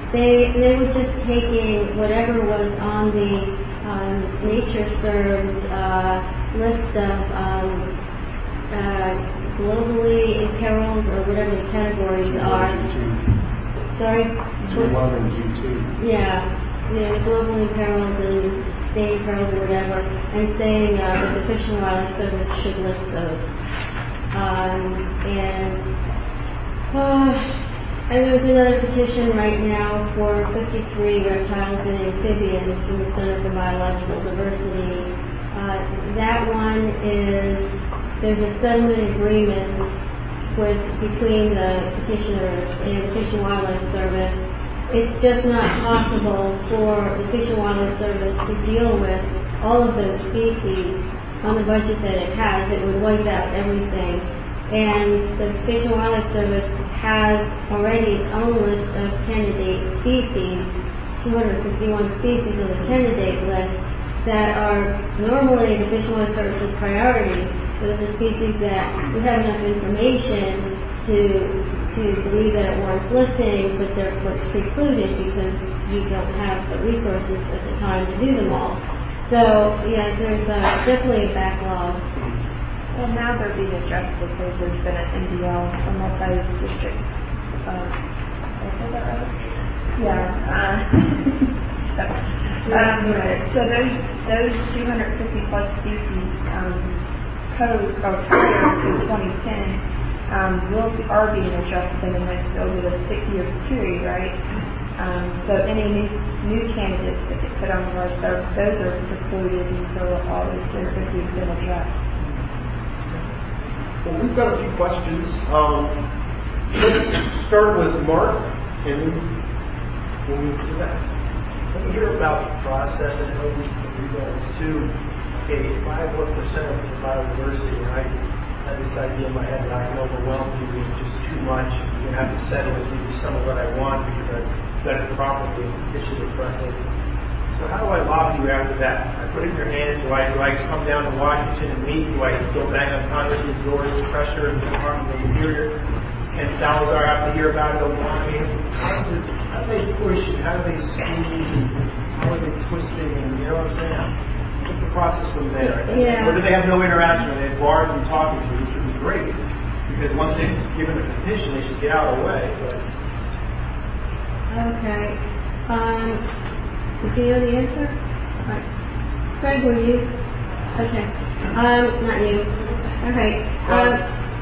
they they were just taking whatever was on the um, Nature Serves uh, list of um, uh, globally imperiled or whatever the categories are. Sorry? G one and G two. Yeah, yeah, globally imperiled and state imperiled or whatever, and saying uh, that the Fish and Wildlife Service should list those. Um, and uh, and there's another petition right now for fifty-three reptiles and amphibians from the Center for Biological Diversity. Uh, that one is, there's a settlement agreement with between the petitioners and the Fish and Wildlife Service. It's just not possible for the Fish and Wildlife Service to deal with all of those species on the budget that it has. It would wipe out everything. And the Fish and Wildlife Service has already its own list of candidate species, two hundred fifty-one species on the candidate list that are normally the Fish and Wildlife Service's priorities. Those are species that we have enough information to to believe that it warrants listing, but they're precluded because you don't have the resources at the time to do them all. So, yeah, there's uh, definitely a backlog. Well, now they're being addressed because there's been an M D L, a multi-district. Uh, is that right? Yeah. Uh, um, so those those two hundred fifty plus species um, codes or prior to twenty ten um, will are being addressed in the next over the six-year period, right? Um, so any new new candidates that get put on the list, those are precluded until all those two hundred fifty have been addressed. Well, we've got a few questions. Um, let's start with Mark, and we'll move to that. Let me hear about the process and how we can do that too. Okay, if I have one percent of biodiversity, and I have this idea in my head that I can overwhelm you with just too much, you're going to have to settle with me some of what I want because I've done it properly, issued it correctly. So how do I lobby you after that? I put it in your hands. Do I, do I come down to Washington and meet? Do I go bang on Congress's doors with pressure and Department of the Interior? Ken Salazar have to hear about it, Obama? How do how do they push and how do they squeeze and how are they twisting and you know what I'm saying? What's the process from there? Yeah. Or do they have no interaction? They have barred from talking to you, which would be great. Because once they've given the petition, they should get out of the way. But... Okay. Um, do you know the answer? Right. Craig, were you? Okay. Um, not you. Okay. Um,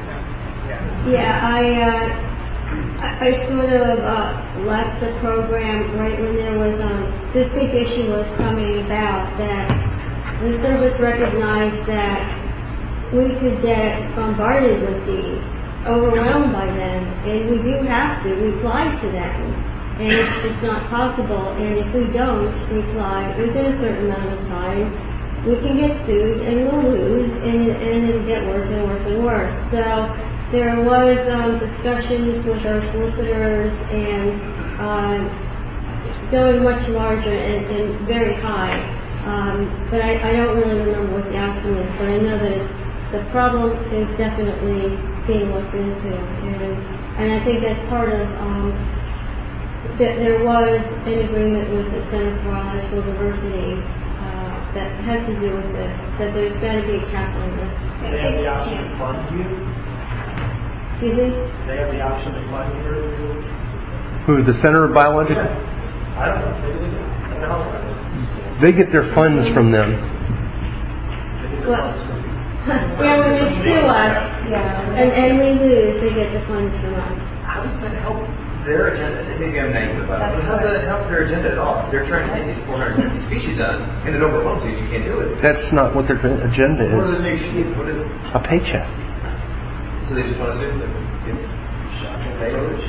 yeah, I, uh, I, I sort of uh, left the program right when there was, um, this big issue was coming about that the service recognized that we could get bombarded with these, overwhelmed by them, and we do have to reply to them. And it's just not possible. And if we don't reply within a certain amount of time, we can get sued and we'll lose, and, and it'll get worse and worse and worse. So there was um, discussions with our solicitors and uh, going much larger and, and very high. Um, but I, I don't really remember what the outcome is. But I know that it's, the problem is definitely being looked into, and and I think that's part of. Um, That there was an agreement with the Center for Biological Diversity uh, that has to do with this, that there's got to be a cap on this. Do they have the option to fund you? Excuse me? Do they have the option to fund you? Who, the Center of Biological? Yeah. I don't know. Maybe they do. I don't know how it works. They get their funds from them. Well, yeah, when they sue us, yeah, and, and we lose, they get the funds from us. How does that help their agenda? Maybe I'm negative about it, but how does that help their agenda at all? They're trying to take these four hundred fifty species on, and it overwhelms you. You can't do it. That's not what their agenda is. What do they shoot? What is it? A paycheck. So they just want to say, get shot and payload.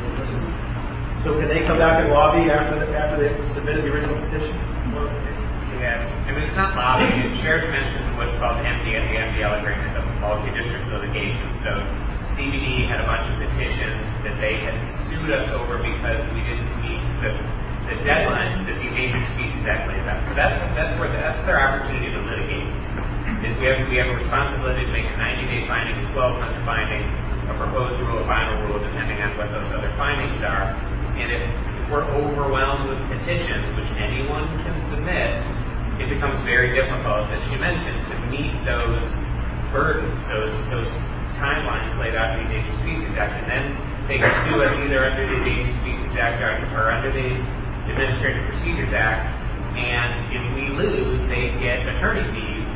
So can they come back and lobby after the, after they've submitted the original petition? Yeah, I mean, it's not lobbying. The chair mentioned what's called the M D L, the M D L agreement, the multi-district litigation. So C B D had a bunch of petitions that they had sued us over because we didn't meet the, the deadlines that the Endangered Species Act lays out. So that's that's where the, that's their opportunity to litigate. Is we have we have a responsibility to make a ninety-day finding, a twelve-month finding, a proposed rule, a final rule, depending on what those other findings are. And if we're overwhelmed with petitions, which anyone can submit, it becomes very difficult, as she mentioned, to meet those burdens, those those timelines laid out in the Endangered Species Act, and then they can sue us either under the Endangered Species Act or under the Administrative Procedures Act, and if we lose, they get attorney fees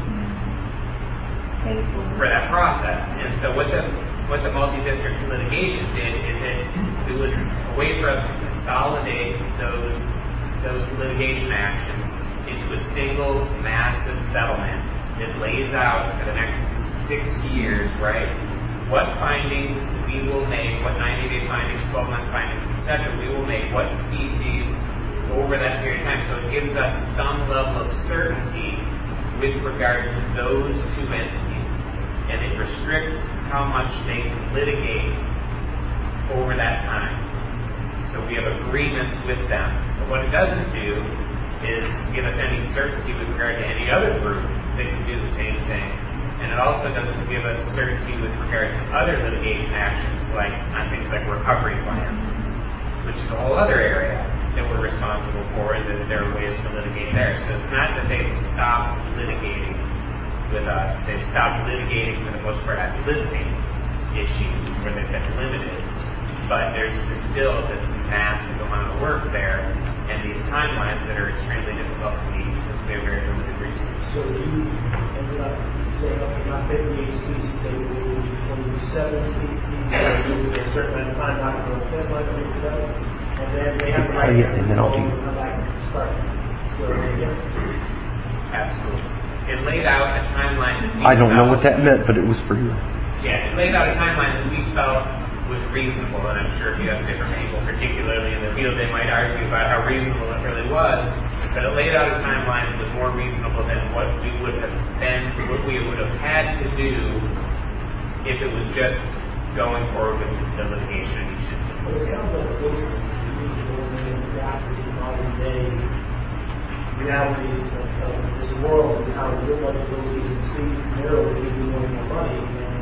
for that process. And so what the what the multi-district litigation did is it it was a way for us to consolidate those those litigation actions into a single massive settlement that lays out for the next six years, right, what findings we will make, what ninety-day findings, twelve-month findings, et cetera, we will make, what species over that period of time. So it gives us some level of certainty with regard to those two entities. And it restricts how much they can litigate over that time. So we have agreements with them. But what it doesn't do is give us any certainty with regard to any other group that can do the same thing. And it also doesn't give us certainty with regard to other litigation actions, like on things like recovery plans, which is a whole other area that we're responsible for, and that there are ways to litigate there. So it's not that they've stopped litigating with us. They've stopped litigating for the most part at listing issues where they've been limited. But there's still this massive amount of work there, and these timelines that are extremely difficult to meet because we have very limited resources. So you ended up saying, okay, not fifty-eight species, they will be twenty-seven species, or maybe a certain amount of time, not going to fit like twenty-seven, and then they have the right Oh, yeah, and then I'll do- to come back and start. So again. Absolutely. It laid out a timeline that we I don't know felt- what that meant, but it was for you. Yeah, it laid out a timeline that we felt was reasonable, and I'm sure if you have different people, particularly in the field, they might argue about how reasonable it really was, but it laid out a timeline that was more reasonable than what we would have been, what we would have had to do if it was just going forward with the litigation of each issue. Well, it sounds like basically you need to go in and adapt to the modern day realities of, of this world and how your legislation is squeezed narrow to give you more and more money, and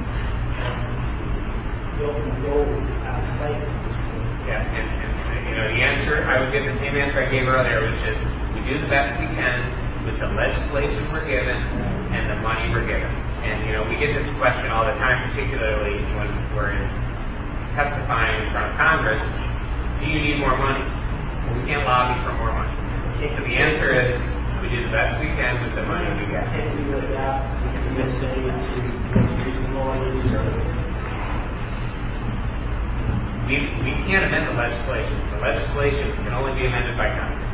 the ultimate goal is out of sight. Yeah, and, and you know, the answer, I would give the same answer I gave earlier, which is we do the best we can with the legislation we're given and the money we're given. And, you know, we get this question all the time, particularly when we're in testifying in front of Congress. Do you need more money? Well, we can't lobby for more money. So the answer is we do the best we can with the money we get. Can you adapt the U S A to reasonable and reasonable? We, we can't amend the legislation. The legislation can only be amended by Congress.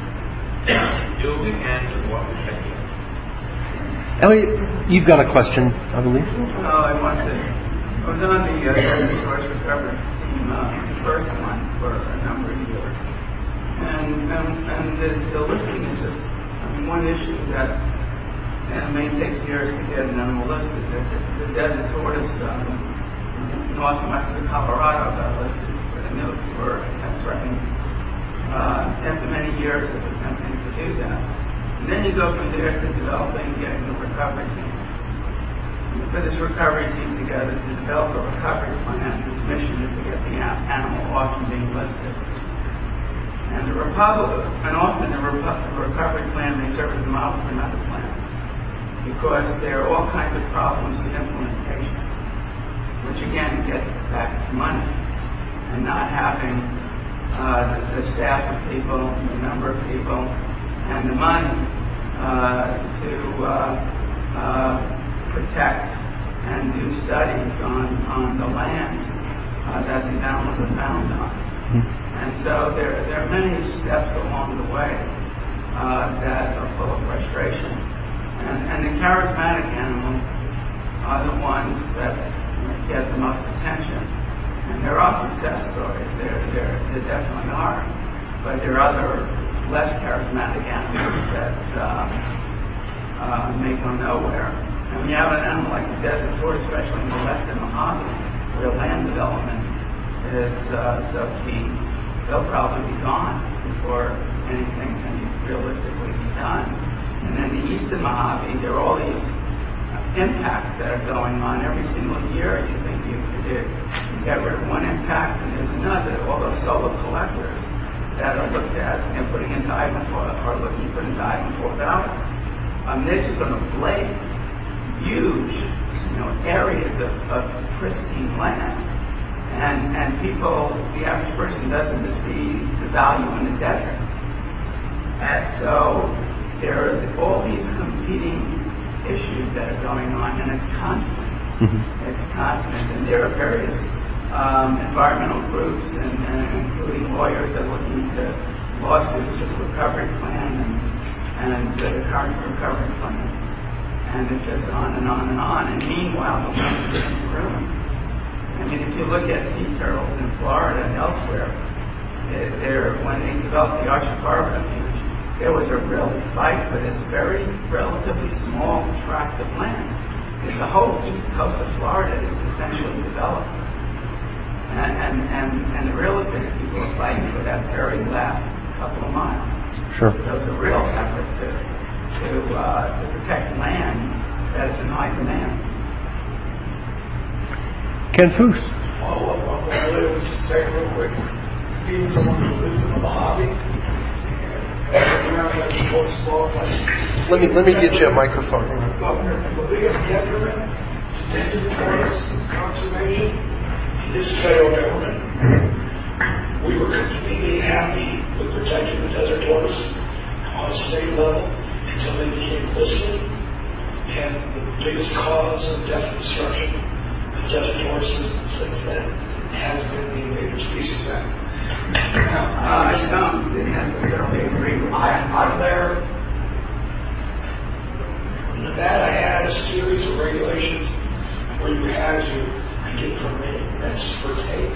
Do what we can with what we've been given. Elliot, you've got a question, I believe. Oh, I wanted to. I was on the uh, resource recovery team, uh, the first one, for a number of years. And, and, and the, the listing is just, I mean, one issue that and it may take years to get an animal listed. The, the, the desert tortoise um, northwest of Colorado got listed for the new for a threatened uh, after many years of attempting to do that. And then you go from there to developing and getting a recovery team. And you put this recovery team together to develop a recovery plan whose mission is to get the animal off from being listed. And the Republic, and often the Repu- recovery plan may serve as a model for another plan, because there are all kinds of problems with implementation, which again get back to money, and not having uh, the, the staff of people, the number of people, and the money uh, to uh, uh, protect and do studies on, on the lands uh, that these animals are found on. And so there, there are many steps along the way uh, that are full of frustration. And, and the charismatic animals are the ones that get the most attention. And there are success stories. There, there, there definitely are. But there are other less charismatic animals that um, uh, may go nowhere. And when you have an animal like the desert tortoise, especially in the western Mojave, where land development is uh, so key, they'll probably be gone before anything can realistically be done. And then the eastern Mojave, there are all these impacts that are going on every single year. You think you, you, you get rid of one impact and there's another. All those solar collectors that are looked at and putting into Ivanhoe are looking to put into Ivanhoe Valley. Um, they're just going to blade huge, you know, areas of, of pristine land, and and people, the average person doesn't see the value in the desert, and so there are all these competing issues that are going on, and it's constant. Mm-hmm. It's constant, and there are various um, environmental groups, and, and including lawyers that are looking into lawsuits to the recovery plan and, and the current recovery plan, and it's just on and on and on. And meanwhile, the land is being ruined. I mean, if you look at sea turtles in Florida and elsewhere, it, they're, when they developed the Archer Harbor refuge, there was a real fight for this very relatively small tract of land. Because the whole east coast of Florida is essentially developed. And, and, and, and the real estate people are fighting for that very last couple of miles. Sure. There was a real effort to, to, uh, to protect land that is in high demand. Ken Foose. Well, well, well, let me just say real quick. Being someone who lives in the Mojave, Let me let me get you a microphone. Governor, the biggest detriment to desert forest conservation in this federal government. We were completely happy with protecting the desert forests on a state level until they became listed, and the biggest cause of death and destruction of desert forests since then has been the Endangered Species Act. Now, uh, I don't necessarily agree with that. I'm there. Nevada had a series of regulations where you had to get permits for take.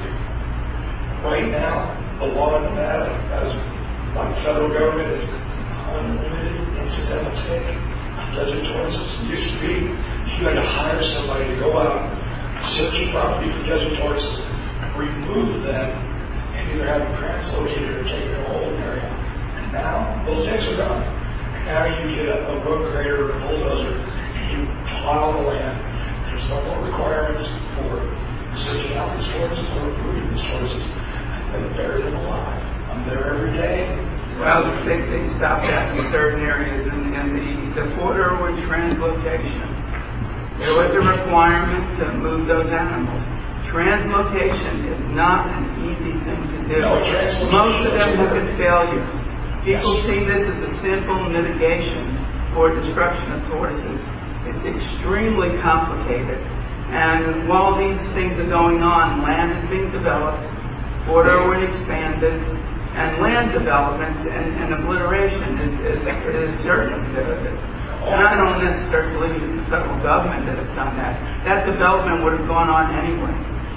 Right now, the law in Nevada, as by the federal government, is unlimited incidental take on desert forests. It used to be you had to hire somebody to go out, search your property for desert forests, remove them, and either have them translocated or taken to a whole area. And now, those days are gone. Now you get a, a road grader or a bulldozer, and you plow the land. There's no more requirements for searching out these forests or uprooting these forests. And bury them alive. I'm there every day. Well, they, they stopped that in certain areas, and, and the, the Porterwood translocation, there was a requirement to move those animals. Translocation is not an easy thing to do. No, most of them have been failures. People yes. see this as a simple mitigation for destruction of tortoises. It's extremely complicated. And while these things are going on, land is being developed, Porterwood expanded, and land development and, and obliteration is, is, is certain. And I don't necessarily believe it's the federal government that has done that. That development would have gone on anyway.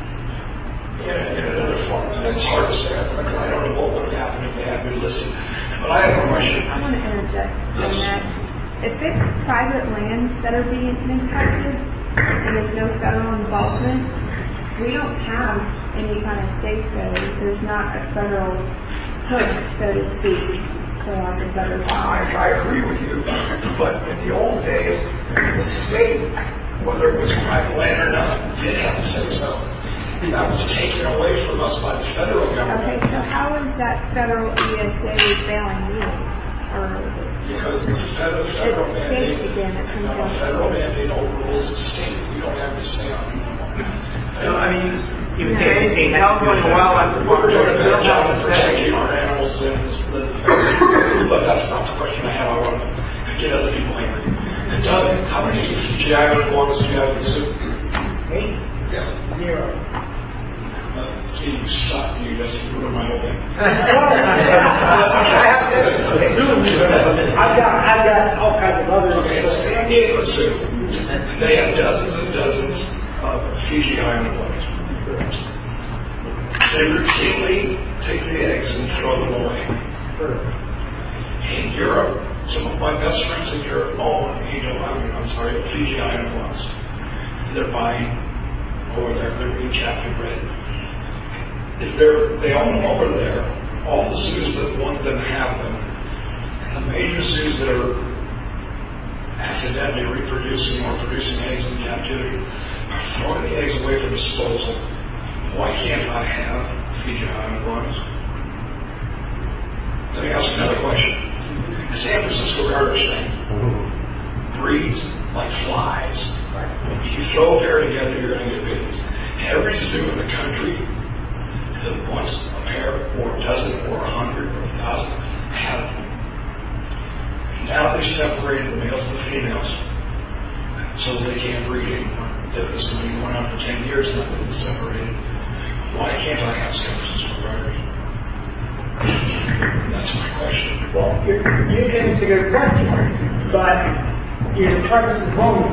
In, in another form, and it's hard to say. I don't know what would have happened if they had been listed. But I have a question. I want to interject yes. on that. If it's private lands that are being impacted and there's no federal involvement, we don't have any kind of say so. There's not a federal hook, so to speak, for lack of better term. I, I agree with you. But in the old days, the state, whether it was private land or not, did have a say so. That was taken away from us by the federal government. Okay, so how is that federal E S A failing you? Or because the federal, federal it's mandate, again, it comes no, down federal to mandate overrules the state. We don't have any say on it anymore. So, I mean, you can't see California Wildlife We're Department doing a better job of say. protecting our animals than the but that's not the question I have. I want to get other people angry. And Doug, how many Fiji Island ones do you have in the zoo? Eight? Yeah. Zero. Uh, see, you suck. You just ruined my whole thing. I've got, I've got all kinds of other. Okay, the San Diego Zoo, they have dozens and dozens of Fiji Island ones. They routinely take the eggs and throw them away. In Europe, some of my best friends in Europe own angel, I mean, I'm sorry, Fiji Island ones. They're buying over there. They're being captive bred. If they're, they own them over there, all the zoos that want them have them. And the major zoos that are accidentally reproducing or producing eggs in captivity are throwing the eggs away for disposal. Why can't I have Fiji Island ones? Let me ask another question. The San Francisco garter snake breeds like flies. If you throw a pair together, you're going to get babies. Every zoo in the country that wants a pair or a dozen or a hundred or a thousand has them. Now they've separated the males and the females so that they can't breed anymore. That was going to be going on for ten years and nothing was separated. Why can't I have San Francisco garters? That's my question. Well, you're, you're getting to a good question, but your premise is wrong.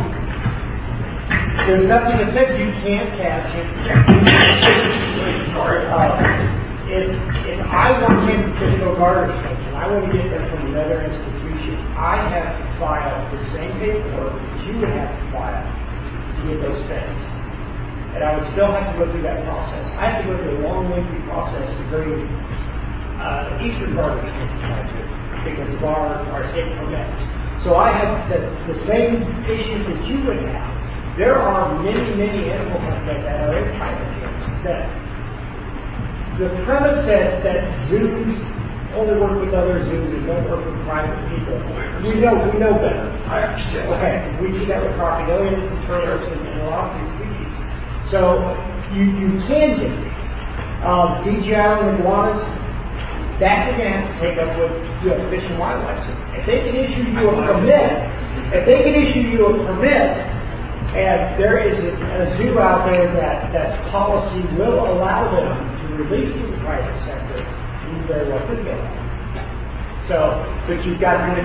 There's nothing that says you can't have San Francisco. Uh, if, if I want San Francisco garter snakes and I want to get them from another institution, I have to file the same paperwork that you would have to file to get those things. And I would still have to go through that process. I have to go through a long, lengthy process to bring uh, Eastern garter snakes project because of our, our state permits. So I have the, the same issue that you would have. There are many, many animal hunters that are in private hands that the premise that, that zoos only work with other zoos and don't work with private people. We know, we know better. I understand. Okay, we see that with crocodilians and turtles and, and a lot of these species. So you, you can get these. Um, D J Island iguanas, that you're going to have to take up with U S Fish and Wildlife Service. If they can issue you a permit, if they can issue you a permit, and there is a, a zoo out there that that policy will allow them to release to the private sector, you very well could get that. So, but you've got to,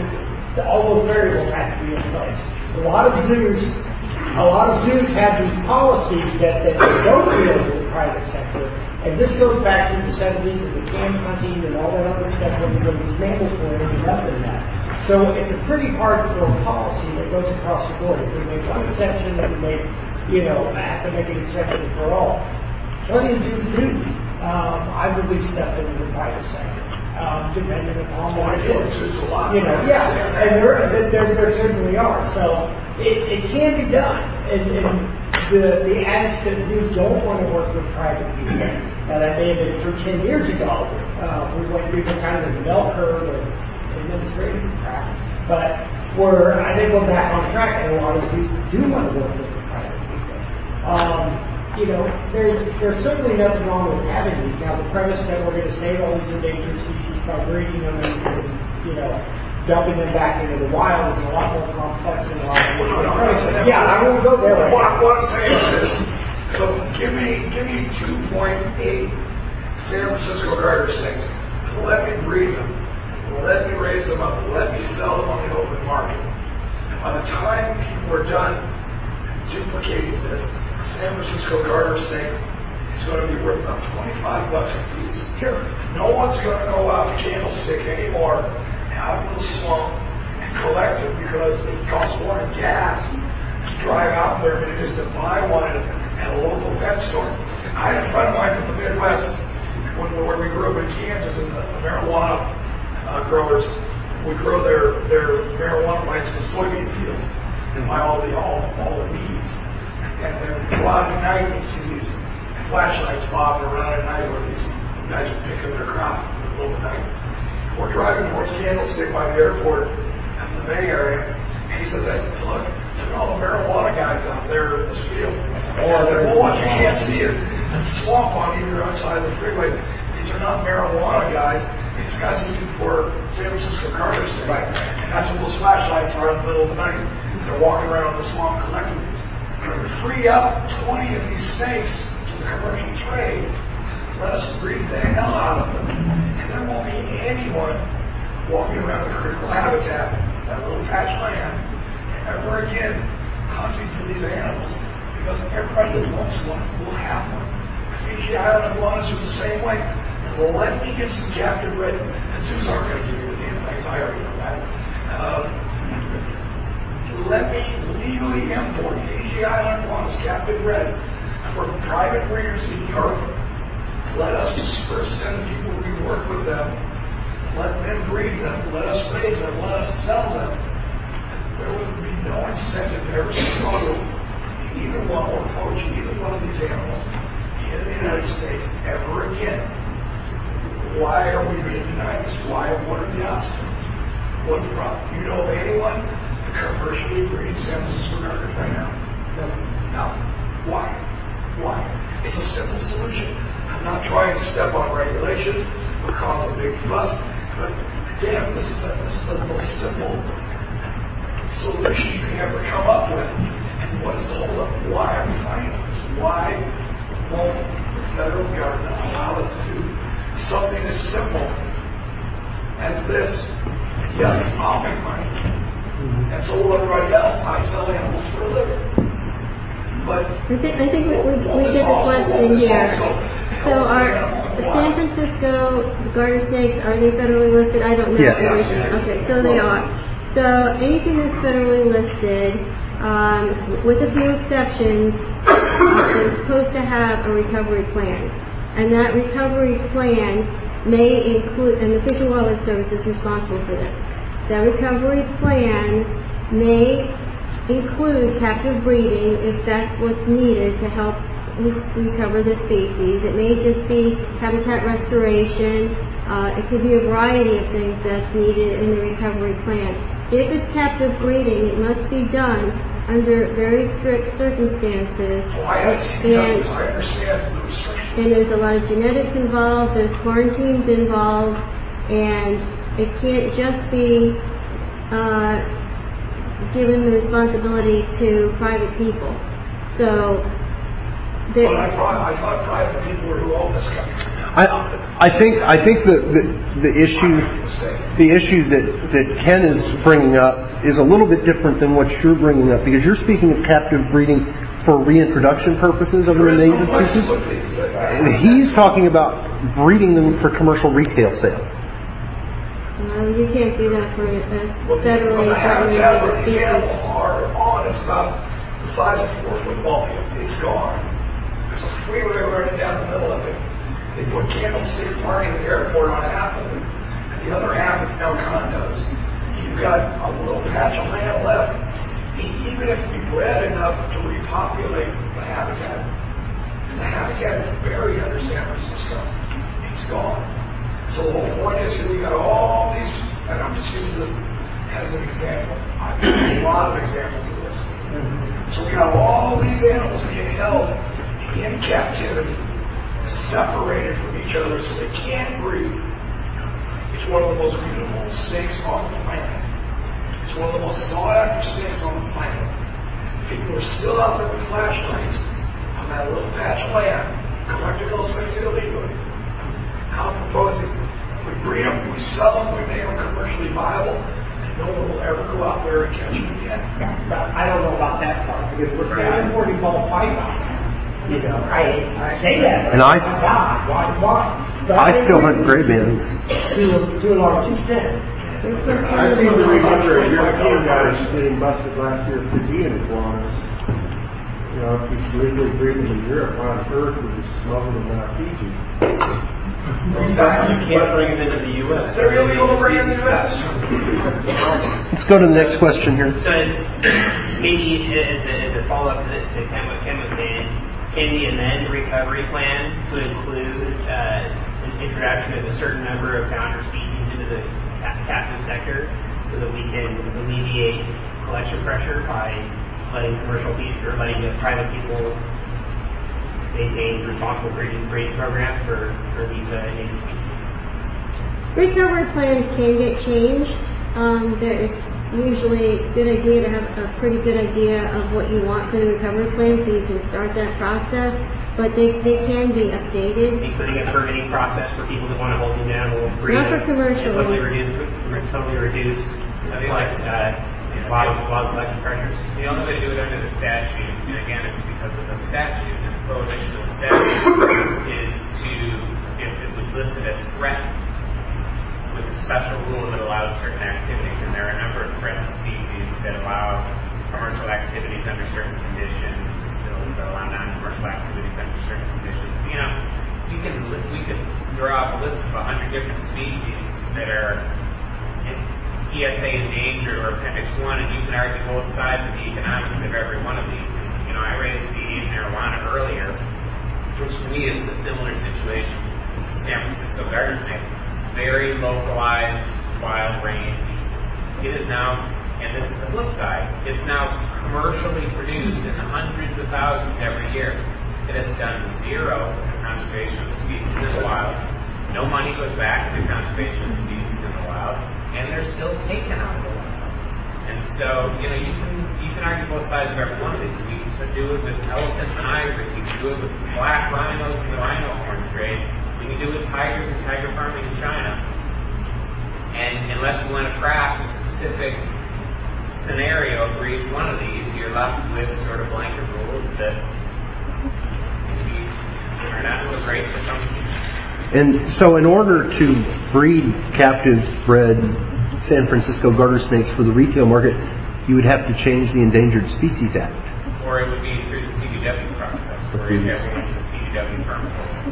all those variables have to be in place. A lot of zoos, a lot of zoos have these policies that, that they don't deal with the private sector. And this goes back to the seventies and the can hunting and all that other stuff when these mammals were ending up in that. So it's a pretty hardcore policy that goes across the board. If we make one exception, then we make, you know, have to make an exception for all. Plenty of zoos do. Um, I release stuff into the private sector, um, depending upon what it is. You know, yeah, and there, there, there certainly are. So it, it can be done. And, and the the adage that zoos don't want to work with private people. Now that may have been through ten years ago. Uh, we went through the kind of bell curve of administrative crap, but we're I think we're back on track, and a lot of zoos do want to work with the private people. Um, you know, there's there's certainly nothing wrong with having these. Now the premise that we're going to save all these endangered species by breeding them and, and you know dumping them back into the wild is a lot more complex than a lot of well, no, no, yeah, I won't go there. What, right what I'm saying is this. So give me give me two point eight San Francisco garter snakes. Let me breed them. Let me raise them up. Let me sell them on the open market. By the time people are done duplicating this, San Francisco garter snake is going to be worth about twenty-five bucks a piece. Sure. No one's going to go out candlestick anymore out in the swamp and collect them because it costs more in gas to drive out there than it is to buy one at, at a local pet store. I had a friend of mine from the Midwest when, when we grew up in Kansas and the, the marijuana uh, growers would grow their, their marijuana plants in soybean fields and buy all the all, all the weeds. And then we'd go out at night and see these flashlights bobbing around at night where these guys are picking their crop in the middle of the night. We're driving towards Candlestick by the airport in the Bay Area, and he says, hey, look, look at all the marijuana guys out there in this field. And I said, well, what you can't see is a swamp on either side of the freeway. These are not marijuana guys. These are guys looking for San Francisco garter snakes. Right. And that's what those flashlights are in the middle of the night. They're walking around the swamp collecting these. Free up twenty of these snakes to the commercial trade. Let us breed the hell out of them. And there won't be anyone walking around the critical habitat, that little patch of land, ever again hunting for these animals. Because everybody that wants one will have one. Fiji Island iguanas are the same way. Well, let me get some captive bred. The zoos aren't going to give you the damn things. I already know that. Um, let me legally import Fiji Island iguanas captive bred from private breeders in Europe. Let us first send people who work with them. Let them breed them. Let us raise them. Let us sell them. There would be no incentive to ever smuggle either one or poach either one of these animals in the United States ever again. Why are we being denied this? Why? What are the obstacles? What's the problem? You know of anyone that commercially breeding samples for market right now? No. No. Why? Why? It's a simple solution. I'm not trying to step on regulations or cause a big fuss, but damn, this is, a, this is the most simple solution you can ever come up with. And what is the hold up? Why are we fighting this? Why won't the federal government allow us to do something as simple as this? Yes, I'll make money. And so will everybody else. I sell animals for a living. But I think, I think we, we, we did a question here. So are San Francisco garter snakes, are they federally listed? I don't know. Yes. Okay, so they are. So anything that's federally listed, um, with a few exceptions, uh, is supposed to have a recovery plan. And that recovery plan may include, and the Fish and Wildlife Service is responsible for this. That recovery plan may include captive breeding if that's what's needed to help recover the species. It may just be habitat restoration. Uh, it could be a variety of things that's needed in the recovery plan. If it's captive breeding, it must be done under very strict circumstances. Oh, I understand. I understand the restrictions. And there's a lot of genetics involved, there's quarantines involved, and it can't just be uh, given the responsibility to private people. So, there, well, I, thought, I thought private people were who own this country. I, I think I think the, the, the issue the issue that, that Ken is bringing up is a little bit different than what you're bringing up, because you're speaking of captive breeding for reintroduction purposes of the native species. He's talking about breeding them for commercial retail sale. Well, you can't do that for a federally regulated species. The animals are on, it's about the size of four football fields. It's gone. There's a freeway running down the middle of it. They put Candlestick Park in the airport on half of it, and the other half is now condos. You've got a little patch of land left. Even if we bred enough to repopulate the habitat, and the habitat is buried under San Francisco, it's gone. So the whole point is here we got all these, and I'm just using this as an example. I've got a lot of examples of this. So we got all these animals being held in captivity, separated from each other so they can't breed. It's one of the most beautiful snakes on the planet. It's one of the most sought-after snakes on the planet. People are still out there with flashlights on that little patch of land, collecting those things illegally. Now I'm proposing we breed them, we sell them, we make them commercially viable, and no one will ever go out there and catch them again. I don't know about that part, because we're still importing ball pythons. You know, I, I say that. And I, God, why, why? I still hunt gray bands. To, to a large extent. I seem to remember a European guy getting busted last year for Fijian iguanas. You know, if he's legally breeding in Europe, why on earth would he smuggle them out of Fiji? Exactly. You can't bring them into the U S They're illegal to bring in the U S Let's go to the next question here. So as, maybe as a, as a follow-up to, to kind of what Ken was saying, can we amend the recovery plan to include uh, an introduction of a certain number of counter species into the captive sector so that we can alleviate collection pressure by letting commercial people or letting the private people maintain responsible breeding, breeding programs for, for these uh, native species? Recovery plans can get changed. Um, there, it's usually a good idea to have a pretty good idea of what you want for the recovery plan so you can start that process. But they, they can be updated. Including a permitting process for people that want to hold these animals free. Not for commercial. Totally reduced, totally reduced like, uh, wild, wild collection pressures. The only way to do it under the statute, and again, it's because of the statute, and the prohibition of the statute is to, if it was listed as threat, with a special rule that allows certain activities, and there are a number of threatened species that allow commercial activities under certain conditions, that allow non-commercial activities under certain conditions. You know, we can we could draw up a list of a hundred different species that are in E S A endangered or Appendix One, and you can argue both sides of the economics of every one of these. And, you know, I raised the Asian arowana earlier, which to me is a similar situation. San Francisco garter snake, very localized wild range. It is now, and this is the flip side, it's now commercially produced in the hundreds of thousands every year. It has done zero for the conservation of the species in the wild. No money goes back to the conservation of the species in the wild, and they're still taken out of the wild. And so, you know, you can you can argue both sides of every one of these. We can do it with elephants and ivory. We can do it with black rhinos and the rhino horn trade. We can do it with tigers and tiger farming in China. And unless you want to craft a specific scenario for each one of these, you're left with sort of blanket rules that maybe are not so great for some people. And so in order to breed captive bred San Francisco garter snakes for the retail market, you would have to change the Endangered Species Act. Or it would be through the C B W process, where you have one of the C B W permit process.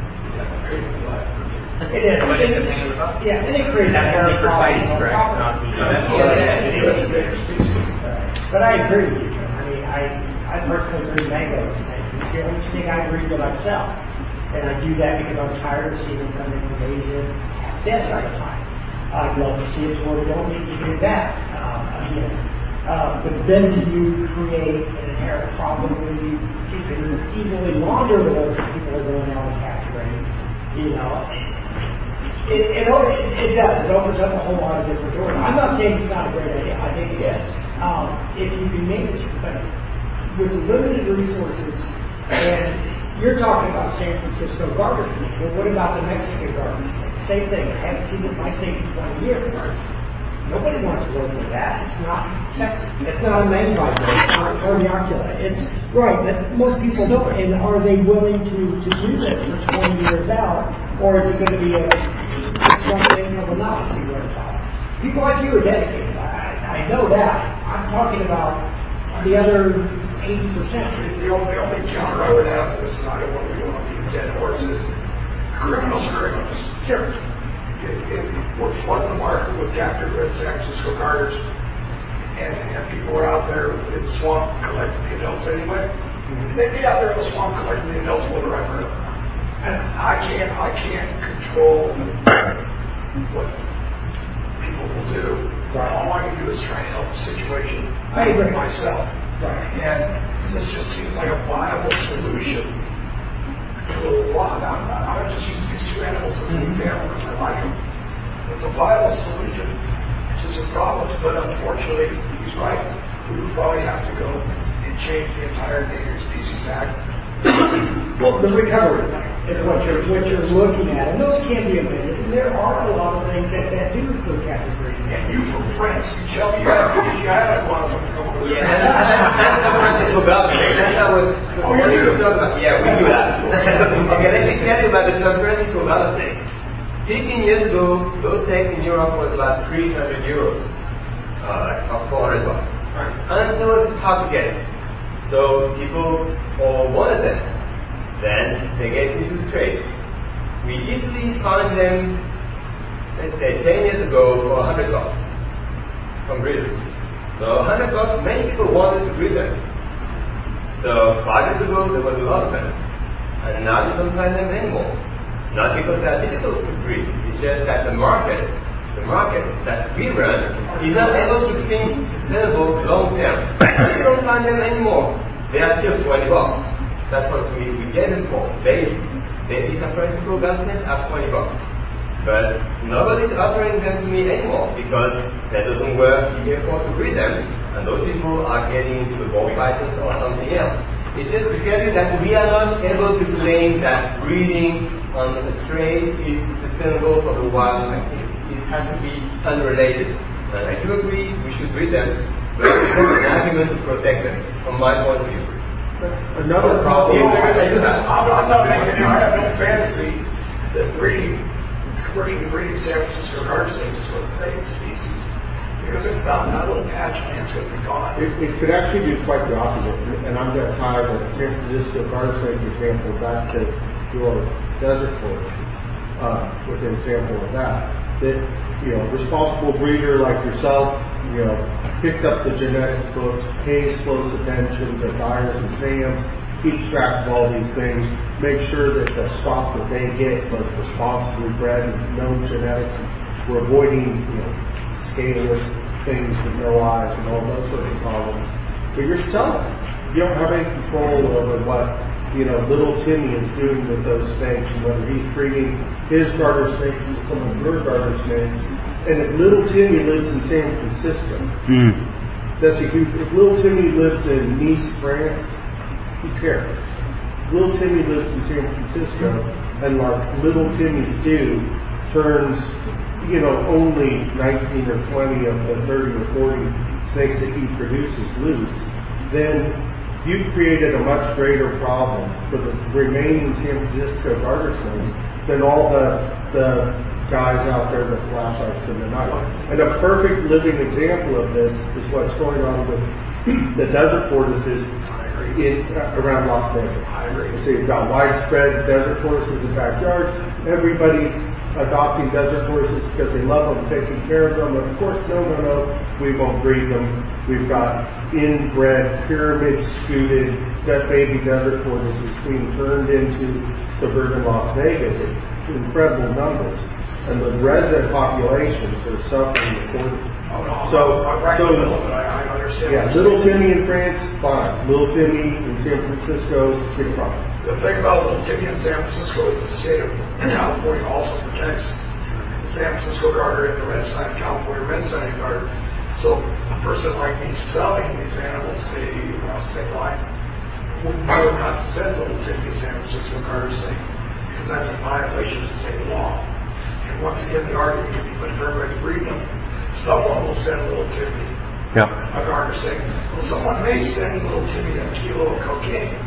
It is. But it's a thing about Yeah, and it creates that's only for sightings, correct? Not the But I agree with you. I mean, I, I personally breed mango snakes. It's the only snake I breed for myself. And I do that because I'm tired of seeing them come in from Asia dead all the time. I'd love to see it where we don't need to do that um, again. Uh, but then do you create an inherent problem when you keep it evenly longer than those people are going out and capturing? You know, it, it, it, it does. It opens up a whole lot of different doors. I'm not saying it's not a great idea. I think it is. Um, if you can manage it, but with limited resources, and you're talking about San Francisco garter snake. Well, what about the Mexican garter snake? Same thing. I haven't seen it in my state in twenty years. Nobody wants to work with that. It's not sexy. It's not a main viper. It's not Cardiocula. It's right, but most people don't. And are they willing to, to do this for twenty years out? Or is it going to be a something of a novelty we're talking? People like you are dedicated. I, I know that. I'm talking about the other eighty percent. The only, the only counter I would have to this, and I don't want to be one of these dead horses, criminals, criminals. Sure. If, if we're flooding the market with captive red San Francisco garters, and, and people are out there in the swamp collecting the adults anyway, mm-hmm. they'd be out there in the swamp collecting the adults whether I hurt them. And I can't, I can't control what people will do. Right. All I can do is try and help the situation I agree. myself. Right. And this just seems like a viable solution to a lot. I'm, I would just use these two animals as an example because I like them. It's a viable solution to some problems, but unfortunately, he's right. We would probably have to go and change the entire Endangered Species Act. Well, the recovery is what you're what you're looking at, and those can be amended. And there are a lot of things that, that do include captive breeding. And you from France, you tell me you have you have one of them come over there. Yeah, that's the Francisco garter snake. That's how was oh, you do? Yeah, we do that. Okay, let me tell you about the San Francisco garter snake. Fifteen years ago, those snakes in Europe was about three hundred euros, uh, like four hundred bucks, and it was hard to get. So people all wanted them. Then they get into trade. We easily found them, let's say, ten years ago for a hundred bucks from breeders. So a hundred bucks, many people wanted to breed them. So five years ago there was a lot of them, and now you don't find them anymore. Not because they are difficult to breed. It's just that the market, the market that we run, is not able to think sustainable long term. You don't find them anymore. They are still twenty bucks. That's what we, we get them for. They, they, San Francisco garter snakes are twenty bucks. But nobody's offering them to me anymore because that doesn't work. You can afford to breed them, and those people are getting into the ball fighters or something else. It's just to tell you that we are not able to claim that breeding on a trade is sustainable for the wild activity. It has to be unrelated. And I do agree we should breed them, but it's an argument to protect them, from my point of view. Another problem. I do that. I'm, I'm not making. I have no fantasy that breeding, commercially breeding San Francisco garter snakes is going to save the species. Because it's not that little patch of land's going to be gone. It, it could actually be quite the opposite. And I'm going to tie the San Francisco garter snake example back to your desert forage uh, with an example of that. That, you know, responsible breeder like yourself, you know, picked up the genetic books, pays close attention to Dyers and Sam, keeps track of all these things, make sure that the stock that they get was responsibly bred and known genetics. We're avoiding, you know, scaleless things with no eyes and all those sorts of problems. But you're selling. You don't have any control over what, you know, little Timmy is doing with those snakes and whether he's treating his garter snakes with some of your garter snakes. And if little Timmy lives in San Francisco, mm. that's a huge. If little Timmy lives in Nice, France, who cares? Little Timmy lives in San Francisco, and like little Timmy's do turns, you know, only nineteen or twenty of the thirty or forty snakes that he produces loose, then you've created a much greater problem for the remaining San Francisco garter snakes than all the the guys out there with flashlights in the night. And a perfect living example of this is what's going on with the desert tortoises in, uh, around Las Vegas. So you've got widespread desert tortoises in backyards. Everybody's adopting desert tortoises because they love them, taking care of them. And of course, no, no, no, we won't breed them. We've got inbred, pyramid-scooted, dead baby desert tortoises being turned into suburban Las Vegas in incredible numbers. And the resident populations are suffering accordingly. Oh, no, so, I'm right so in the middle, but I, I understand. Yeah, little Timmy in France, fine. Little Timmy in San Francisco, big problem. The thing about little Timmy in San Francisco is the state of California also protects the San Francisco garter and the red side California red side garter. So a person like me selling these animals, say, around state lines, would know not to send little Timmy to San Francisco garter snake because that's a violation of state law. And once again, the argument can be put for everybody to breed them. Someone will send little Timmy yeah. a garter snake. Well, someone may send little Timmy a kilo of cocaine.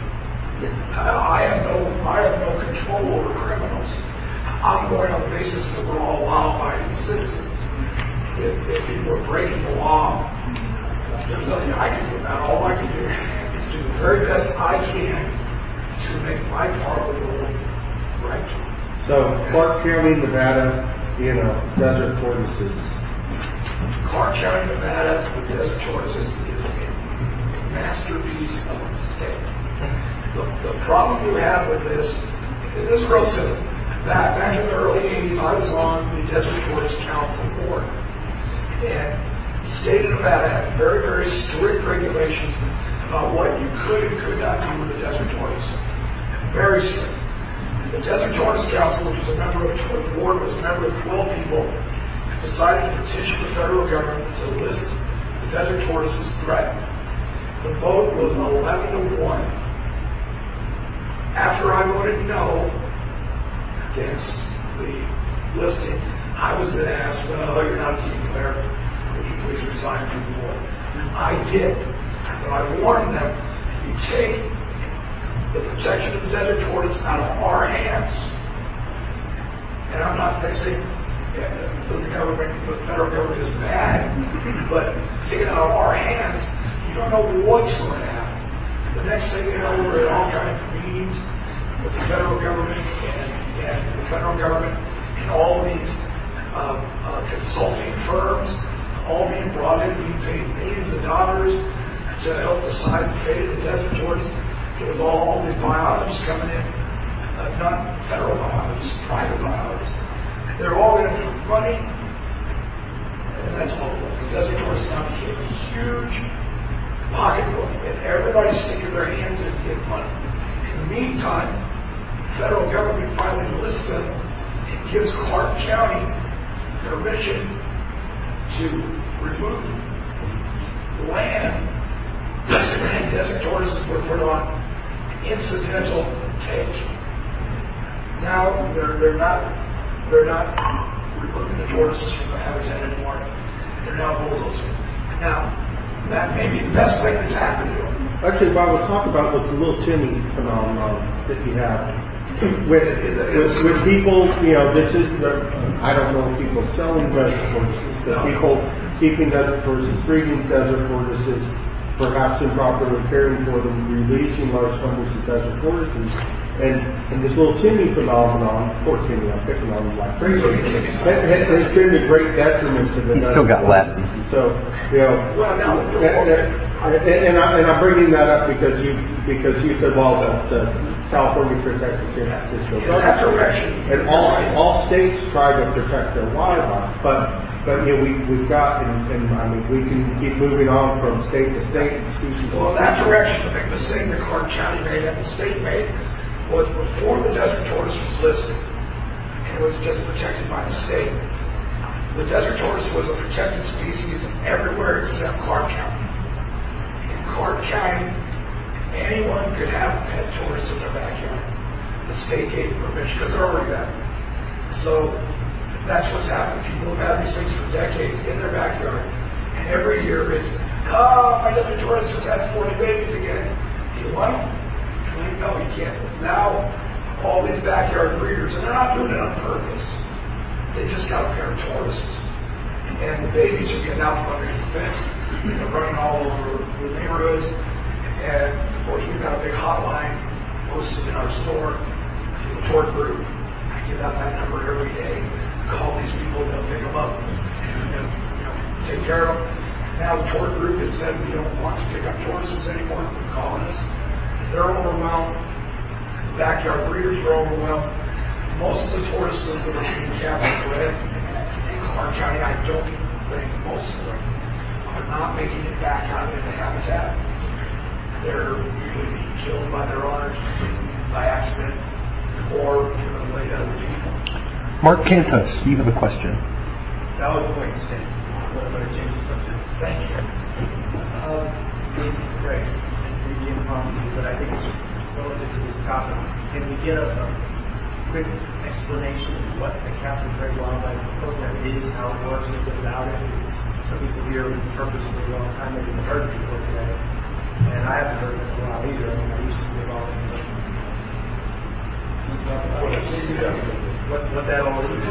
I have no, I have no control over criminals. I'm going on the basis that we're all law-abiding citizens. If, if people are breaking the law, there's nothing I can do about it. All I can do is do the very best I can to make my part of the world right. So, Clark County, Nevada, you know, desert tortoises. Clark County, Nevada, the desert tortoises is a masterpiece of a state. The, the problem you have with this is real simple. Back, back in the early eighties, I was on the Desert Tortoise Council board. And the state of Nevada had very, very strict regulations about what you could and could not do with the desert tortoise. Very strict. The Desert Tortoise Council, which was a member of the board, was a member of twelve people, decided to petition the federal government to list the desert tortoise as threatened. The vote was eleven to one. After I voted no against the listing, I was then asked, well, you're not a team player. Would you please resign from the board? I did. But I warned them, you take the protection of the desert tortoise out of our hands. And I'm not saying the government, the federal government is bad, but take it out of our hands, you don't know what's going to happen. The next thing you know, we're at all kinds of meetings with the federal government and, and the federal government and all these uh, uh, consulting firms, all being brought in, being paid millions of dollars to help decide the fate of the desert tortoise. It was all, all these biologists coming in, uh, not federal biologists, private biologists. They're all going to put money, and that's all it was. The desert tortoise now became a huge pocketbook, and everybody's sticking their hands in to get money. In the meantime, the federal government finally lists them and gives Clark County permission to remove land and desert tortoises were put on incidental take. Now they're they're not they're not removing the tortoises from the habitat anymore. They're now bulldozing. Now that may be the best thing that's happened to them. Actually, Bob was talking about the little Timmy phenomenon that you have. With, with, with people, you know, this is, the, I don't know if people selling desert tortoises, but no. people keeping desert tortoises, breeding desert tortoises, perhaps improperly caring for them, releasing large numbers of desert tortoises. And, and this little Timmy phenomenon, poor Timmy, I'm picking on him like crazy, has, has, has been a great detriment to the He's still got lessons. So, you know, that, that, and, I, and I'm bringing that up because you because you said, well, the, the California protects the San Francisco. And all all states try to protect their wildlife, but but you know we we've got and, and I mean we can keep moving on from state to state. Species well, that direction, the big mistake that Clark County made and the state made was before the desert tortoise was listed, and it was just protected by the state. The desert tortoise was a protected species everywhere except Clark County. In Clark County, anyone could have a pet tortoise in their backyard. The state gave permission because they're already there. So that's what's happened. People have had these things for decades in their backyard, and every year it's, oh, my desert tortoise just had forty babies again. Do you want them? No, you can't. Now, all these backyard breeders, and they're not doing it on purpose. They just got a pair of tortoises. And the babies are getting out from underneath the fence. They're running all over the neighborhoods. And, of course, we've got a big hotline posted in our store to the tort group. I give out that number every day. Call these people, they'll pick them up and, and you know, take care of them. Now the tort group has said we don't want to pick up tortoises anymore. They're calling us. They're overwhelmed. The backyard breeders are overwhelmed. Most of the tortoises that are being kept and bred in Clark County, I don't think most of them are not making it back out into habitat. They're usually being killed by their owners by accident or given away to other people. Mark Cantos, you have a question. That was a point state. I'm going to change the subject. Thank you. Um, Greg, Indian County, but I think it's relative to this topic. Can we get a, a quick explanation of what the Captain Greg Wildlife Program is, how it works, a little bit about it? Some people here purposely a long time they've heard before today, and I haven't heard it in a while either. I mean, I used to be involved in it. What, what that all is.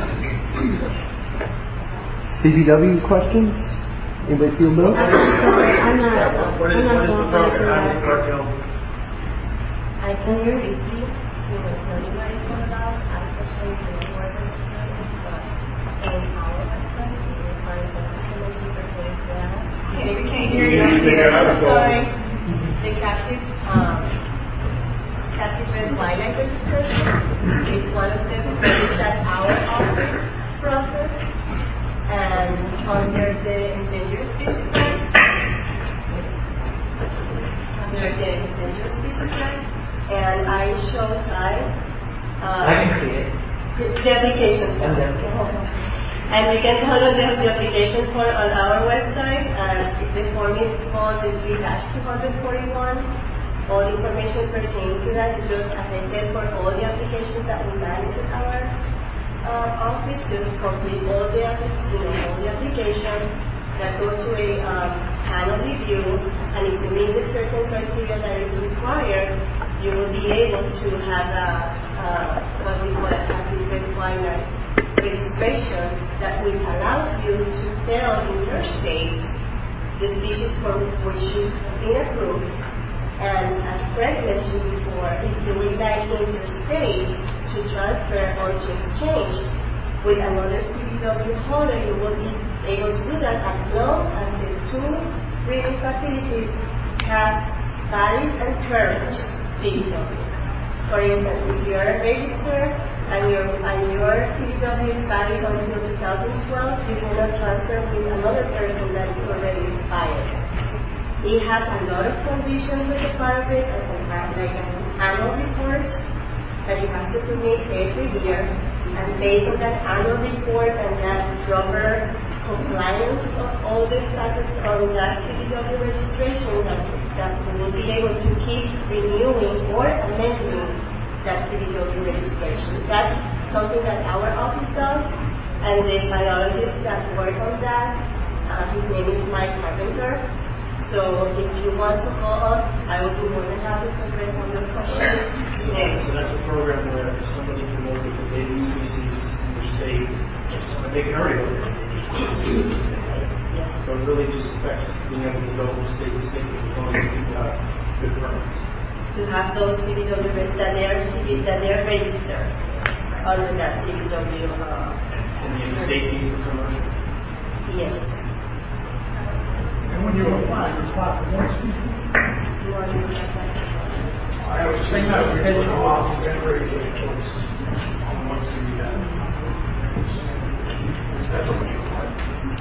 C B W questions? Anybody feel better? I'm sorry, I'm not. What is, I'm what is the program? How does it work? You know? I can repeat. We will tell you what it's all about. Unfortunately, we don't work on this service, but on our website, you will find the information pertaining to that. Okay, we can't hear you. Sorry. The captive, um, captive red wildlife registration is one of the things that our office process, and under the endangered species act, under the endangered species act, and I show time. Um, I can see it. The, the application form. And we can download the, the application form on our website. And if the form is called the three dash two forty-one, all the information pertaining to that, just as I said, for all the applications that we manage at our uh, office, just complete all the, you know, all the applications that go to a um, panel review, and if you meet the certain criteria that is required, you will be able to have a, uh, what we call a captive red wildlife registration that will allow you to sell in your state the species for which you have been approved. And as Fred mentioned before, if you would like interstate to transfer or to exchange with another C B W holder, you will be able to do that as long as the two breeding facilities have valid and current C B W. For instance, if you are registered and your, and your C B W is valid until two thousand twelve, you cannot transfer with another person that is already expired. It has a lot of conditions with the part of it, as a, like an annual report that you have to submit every year, and based on that annual report and that proper compliance of all the status on that C B W registration, that, that we will be able to keep renewing or amending that C B W registration. That's something that our office does, and the biologist that work on that, uh, his name is Mike Carpenter. So if you want to call us, I will be more than happy to address all your questions today. So that's a program where if somebody can look at the native species in their state, and they can already look at it. Yes. So it really just affects being able to go from state to state as long as you got good permits. to have those C B W that they are C B, that they are registered under that C B W. Uh, and the state need for commercial. Yes. And when you apply, you apply for more species. You are doing that. I have a single regional office and regulations on one C B W. That's what you apply.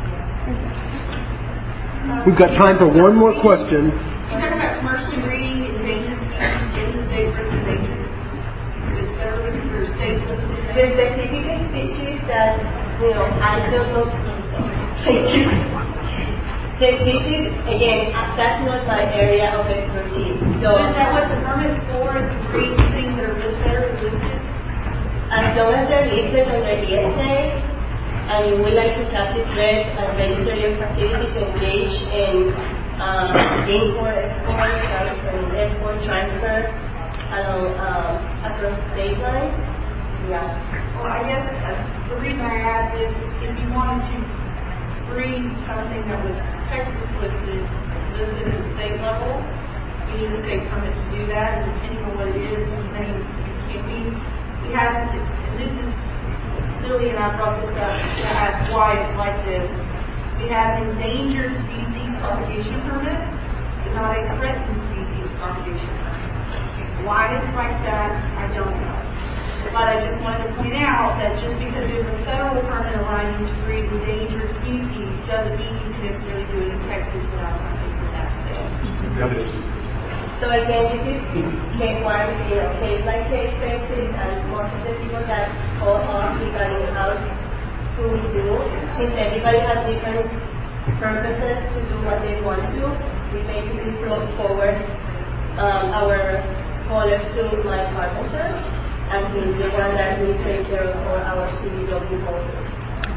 We've got time for one more question. You talk about commercially breeding endangered species in the state versus endangered. Is federal or state listed? The specific species that, you know, I don't know. Thank you. The species, again, that's not my area of expertise. So, is that what the permit's for? Is to breed things that are listed, federally listed? As long as they're listed under E S A, and you would like to captive bred and register your facility to engage in um, import, export, transfer, import, transfer along um, across state lines. Yeah. Well, I guess uh, the reason I asked is if you wanted to breed something that was Texas listed, listed at the state level, you need a state permit to do that, and depending on what it is, you're saying you can't be. We have, this is silly, and I brought this up to ask why it's like this. We have endangered species propagation permit, but not a threatened species propagation permit. Why it's like that, I don't know. But I just wanted to point out that just because there's a federal permit allowing you to breed endangered species doesn't mean you can necessarily do it in Texas without something from that state. So again, this is case one, you know, case by case basis, and most of the people that call us regarding how to do, since everybody has different purposes to do what they want to do, we basically brought forward um, our callers to my carpenter, and he's the one that we take care of all our C B W holders.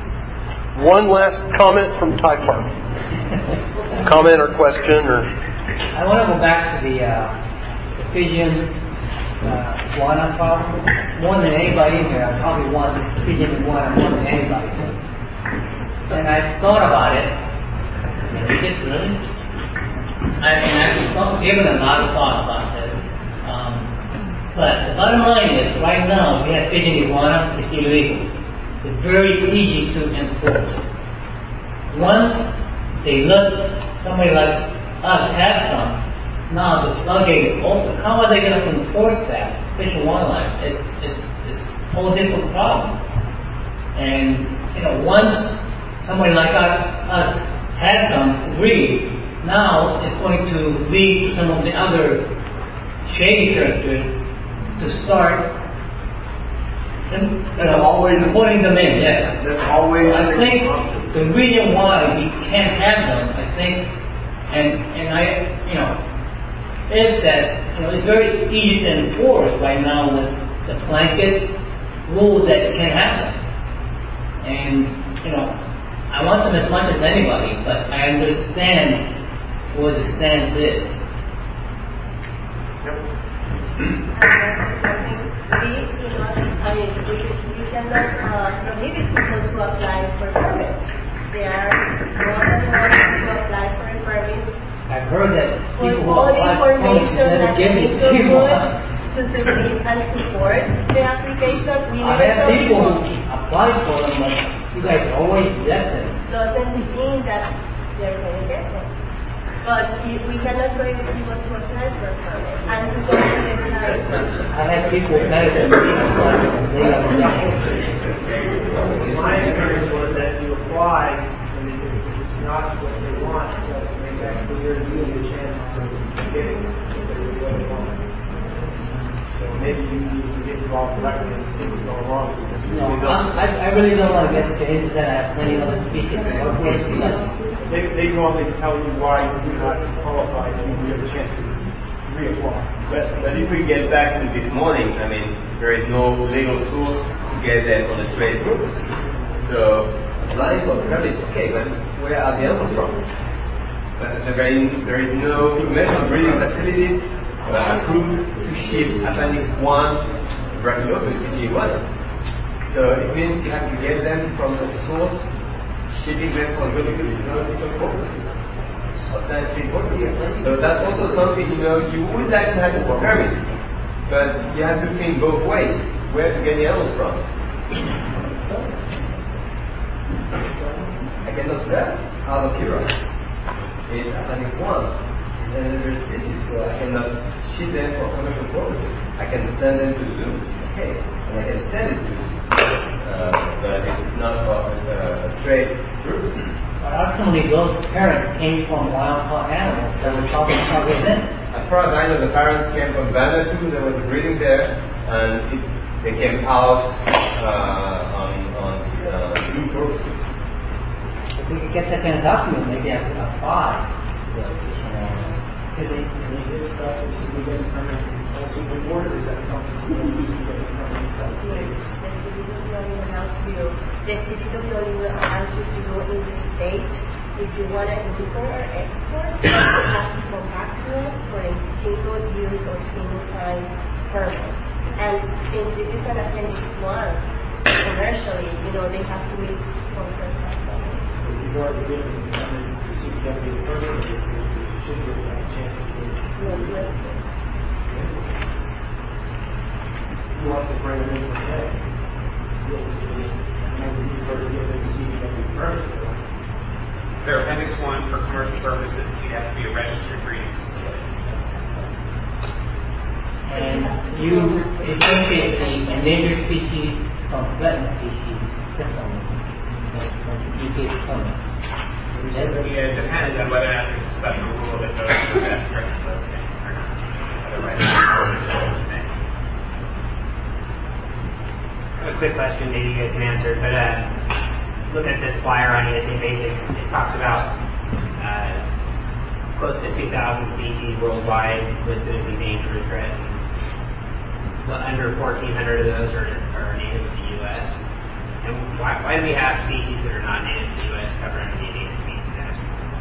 One last comment from Ty Park. Comment or question or... I want to go back to the, uh, the pigeon uh, iguana problem. More than anybody in here, I probably want pigeon iguana more than anybody. And I thought about it. And it just really, I mean, I've given a lot of thought about this. Um, but the bottom line is, right now, we have pigeon iguana, it's illegal. It's very easy to enforce. Once they let somebody like us have some, now the floodgate is open. How are they going to enforce that? Fish and Wildlife, it, it's, it's a whole different problem. And, you know, once somebody like us, us had some to breed, now it's going to lead to some of the other shady characters to start them, That's know, always putting them in, yeah. That's always I think the reason why we can't have them, I think, And and I, you know, is that, you know, it's very easy to enforce right now with the blanket rule that you can't have them. And, you know, I want them as much as anybody, but I understand where the stance is. Yep. we, you know, I mean, we, we cannot uh, prohibit people to apply for permits. They are more than welcome to apply for a permit. I've heard that people who all the apply for permits never give it to people. To submit and support the application. We I have people who apply for them, but you guys always reject them. Doesn't mean that they're going to get them. But we, we cannot prohibit people to apply for a permit and to go to the class. I have people who apply for permits. They are rejected. My experience was that you apply, and if it's not what they want, you have to make that clear and give them a chance to get it if they really what they want. So maybe you need to get involved directly and see what's going wrong. No, I, I really don't want to get into that. I have plenty of other speakers to work with. They, they normally tell you why you do not qualify, and you have a chance to reapply. But, but if we get back to this morning, I mean, there is no legal source to get that on the trade route. So applying for permit is okay, but where are the answers from? But there is, there is no commercial breeding facilities uh, approved to ship Appendix one Brachylophus iguanas. So it means you have to get them from the source, shipping them for zoological purposes. or science field work. So that's also something, you know, you would like to have a permit, but you have to think both ways, where to get the animals from. I cannot sell out of Europe. It's Appendix one. And then there's species, so I cannot ship them for commercial purposes. I can send them to the zoo, okay, and I can sell it to the zoo. Uh, but it's not for uh, straight fruit. But ultimately, those parents came from wild-caught animals that were chopping targets in. As far as I know, the parents came from Vanuatu, they were breeding there, and it, they came out uh, on, on uh, zoo purposes. If we could get that kind of document, maybe I could apply. Can they, can they do stuff which is to get a permit also the borders that come to the to get a permit outside the state? The District of Florida will allow you to go into the state. If you want to import or export, you have to come back to us for a single use or single time permit. And since this is an appendix one, commercially, you know, they have to meet contract cycle. If you've already given the permit to see if you have a permit, you should get a chance to get it. No, yes. Who wants to bring them in for pay? Yes, and you've already given to see if you have a permit. So appendix one, for commercial purposes, you have to be a registered breeding facility. And you differentiate the endangered species from threatened species differently. You get some. Yeah, it depends on whether or not there's a special rule that goes with that threatened listing or not. Otherwise, it's all the same. A quick question, maybe you guys can answer, but uh, looking at this flyer on E S A Basics, it talks about uh, close to two thousand species worldwide listed as endangered or threatened. Well, under fourteen hundred of those are, are native to the U S And why, why do we have species that are not native to the U S covered under the Endangered Species Act?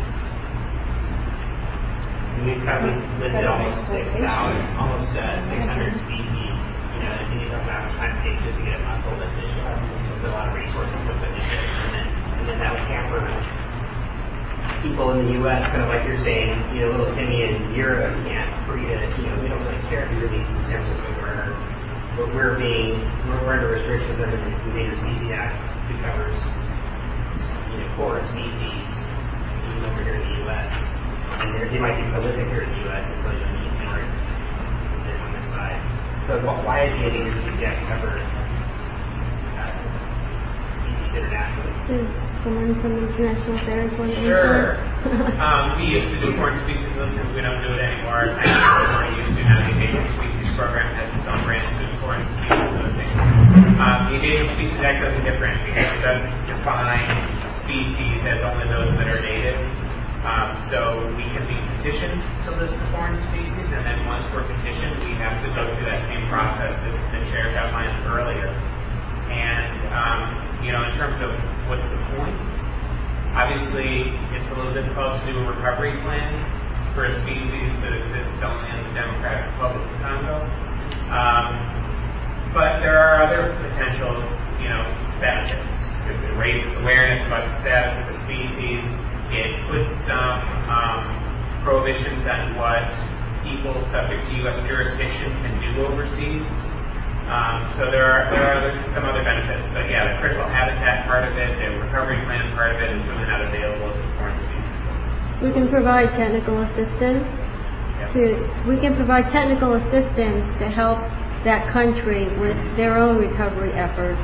And we've probably listed almost six thousand, almost uh, six hundred species. You know, and you talk about how much time it takes just to get a mussel that fish up. There's a lot of resources to put into it, and then, and then that would hamper people in the U S, kind of like you're saying, you know, little Timmy in Europe can't breed it. You know, we don't really care if you release in San Francisco where but we're being, we're, we're under restrictions under the Endangered Species Act, which covers, you know, foreign species, even over here in the U S And they might be prolific here in the U S until you ignore it on this side. So why is the Endangered Species Act cover uh, species internationally? Does someone from International Affairs want to Sure. um, we used to do foreign species lists, we don't do it anymore. I used to now the Endangered Species Program has its own branch to foreign species listing. Um, the Endangered Species Act doesn't differentiate. It doesn't define species as only those that are native. Um, so we can be petitioned to list the foreign species, and then once we're petitioned, we have to go through that same process that the chair outlined earlier. And, um, you know, in terms of what's the point, obviously it's a little difficult to do a recovery plan for a species that exists only in the Democratic Republic of Congo. Um, but there are other potential, you know, benefits. It raises awareness about the status of the species. It puts some um, prohibitions on what people subject to U S jurisdiction can do overseas. Um, so there are there are other, some other benefits, but yeah, the critical habitat part of it, the recovery plan part of it is really not available to foreign species. We can provide technical assistance Yep. to. We can provide technical assistance to help that country with their own recovery efforts.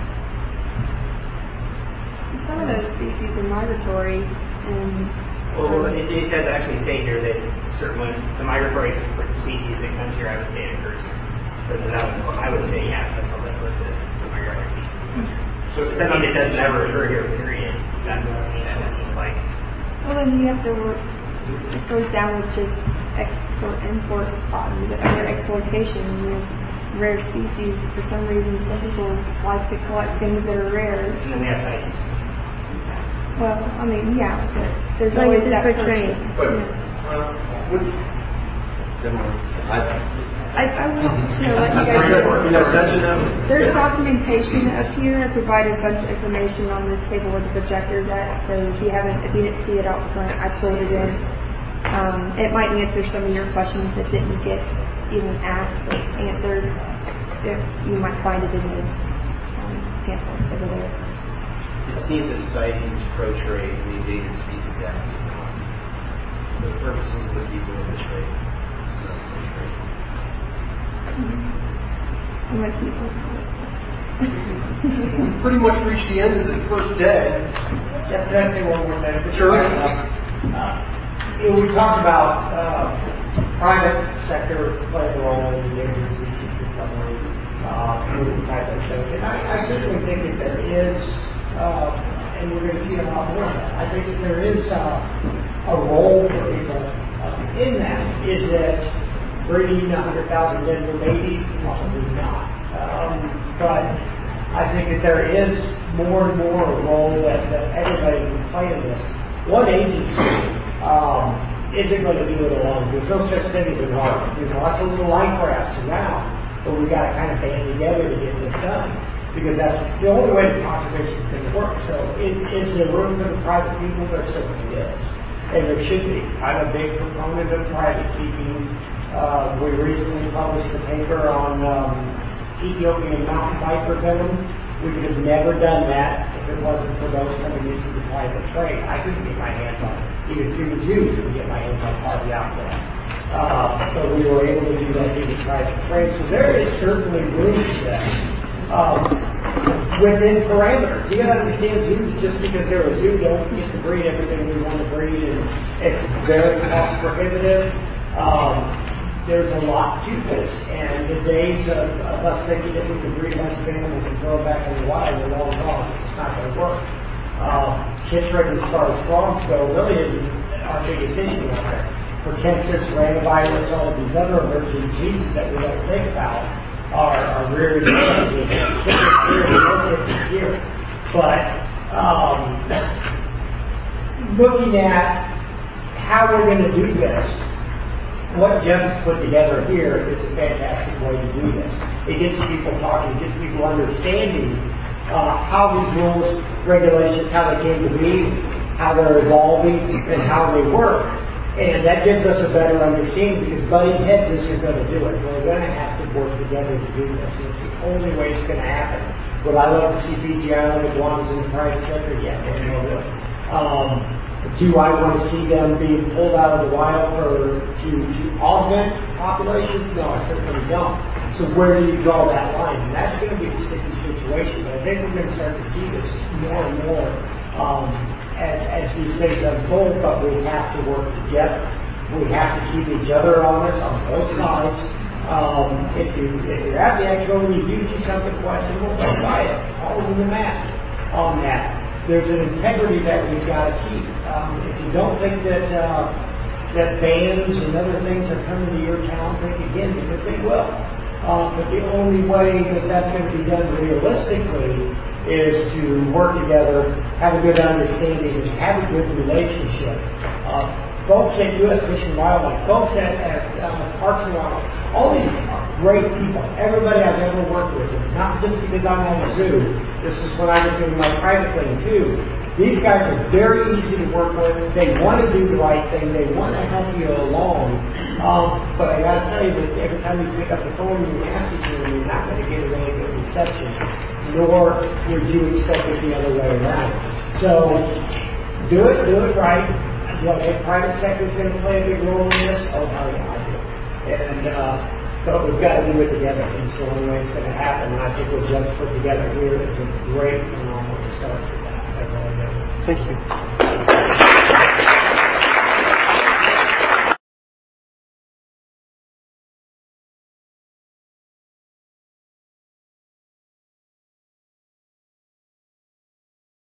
Some of those species are migratory, and Well, um, it, it does actually say here that certain ones, the migratory species that come here, I would say it occurs here. So that would, I would say, yeah, that's all that's listed. The migratory species. So it doesn't mean it doesn't ever occur here, period. That doesn't mean that it seems like. well, then you have to work. It goes down with just export import problems, under exploitation. You have rare species. For some reason, some people like to collect things that are rare. And then we have sightings. Well, I mean, yeah, but there's Like always it's that for person. trade. But uh, would, I, I want to let you guys know. There's documentation up here. I provided a bunch of information on this table with the projectors at. So if you haven't, if you didn't see it out front, I pulled it in. Um, it might answer some of your questions that didn't get even asked or answered. If you might find it in those um, pamphlets over there. It seems that sightings approach rate in the Endangered Species Act is not, for the purposes of the people in this rate, it's not approach rate. Mm-hmm. I'm going to keep on. We pretty much reached the end of the first day. Yeah, can I say one more thing? Sure. Uh, you know, we talked about uh, private sector playing a role in the endangered species recovery, uh, type of thing. And I, I certainly think that there is, uh, and we're going to see a lot more of that. I think that there is uh, a role for people uh, in that. Is that breeding one hundred thousand Denver babies? Probably not. Um, but I think that there is more and more a role that, that everybody can play in this. One agency um, isn't going to do it alone. There's no such thing as an art. There's lots of little life rafts around, but we've got to kind of band together to get this done, because that's the only way the conservation is going to work. So is, is there room for the private people? There certainly is, and there should be. I'm a big proponent of private keeping. Uh, we recently published a paper on um, Ethiopian mountain viper venom. We could have never done that if it wasn't for those coming into the private trade. I couldn't get my hands on it. Even through the zoo, couldn't get my hands on part of the outfit. Uh, but we were able to do that through the private trade. So there is certainly room for that. Um, within parameters. You got to understand zoos, just because they're a zoo, don't get to breed everything we want to breed, and it's very cost prohibitive. Um, There's a lot to this, and the days of, of us thinking that we can breed a bunch of animals and throw them back in the wild are long gone. It's not going to work. Uh, Chytrid, as far as frogs go, really isn't our biggest issue out there. Pertussis, rhinovirus, all of these other emerging diseases that we don't think about are, are rearing their head here. But um, looking at how we're going to do this, what Jeff's put together here is a fantastic way to do this. It gets people talking, it gets people understanding uh, how these rules, regulations, how they came to be, how they're evolving, and how they work. And that gives us a better understanding, because butting heads isn't going to do it. We're going to have to work together to do this. It's the only way it's going to happen. Would I love to see P G I and iguanas in the private sector? Yeah, maybe I would. Um, Do I want to see them being pulled out of the wild for to, to augment populations? No, I certainly don't. So where do you draw that line? And that's going to be a sticky situation. But I think we're going to start to see this more and more um, as, as these things unfold. But we have to work together. We have to keep each other honest on both sides. Um, if you if you're at the expo and you do see something questionable, don't buy it. Follow the math on that. There's an integrity that we've got to keep. Um, if you don't think that uh, that bans and other things are coming to your town, think again, because they will. Uh, but the only way that that's going to be done realistically is to work together, have a good understanding, and have a good relationship. Uh, folks at U S Fish and Wildlife, folks at, at uh, Parks and Wildlife, all these are great people. Everybody I've ever worked with, not just because I'm on the zoo. This is when I was doing my private thing too. These guys are very easy to work with. They want to do the right thing. They want to help you along. Um, but I got to tell you that every time you pick up the phone and you ask each other, you're not going to get a really good reception, nor would you expect it the other way around. So do it, do it right. Do I think private sector is going to play a big role in this? Oh, hell yeah, I do. And uh, but we've got to do it together. And so the only way it's going to happen, and I think what Jeff's put together here is a great phenomenal start to that. Thank you.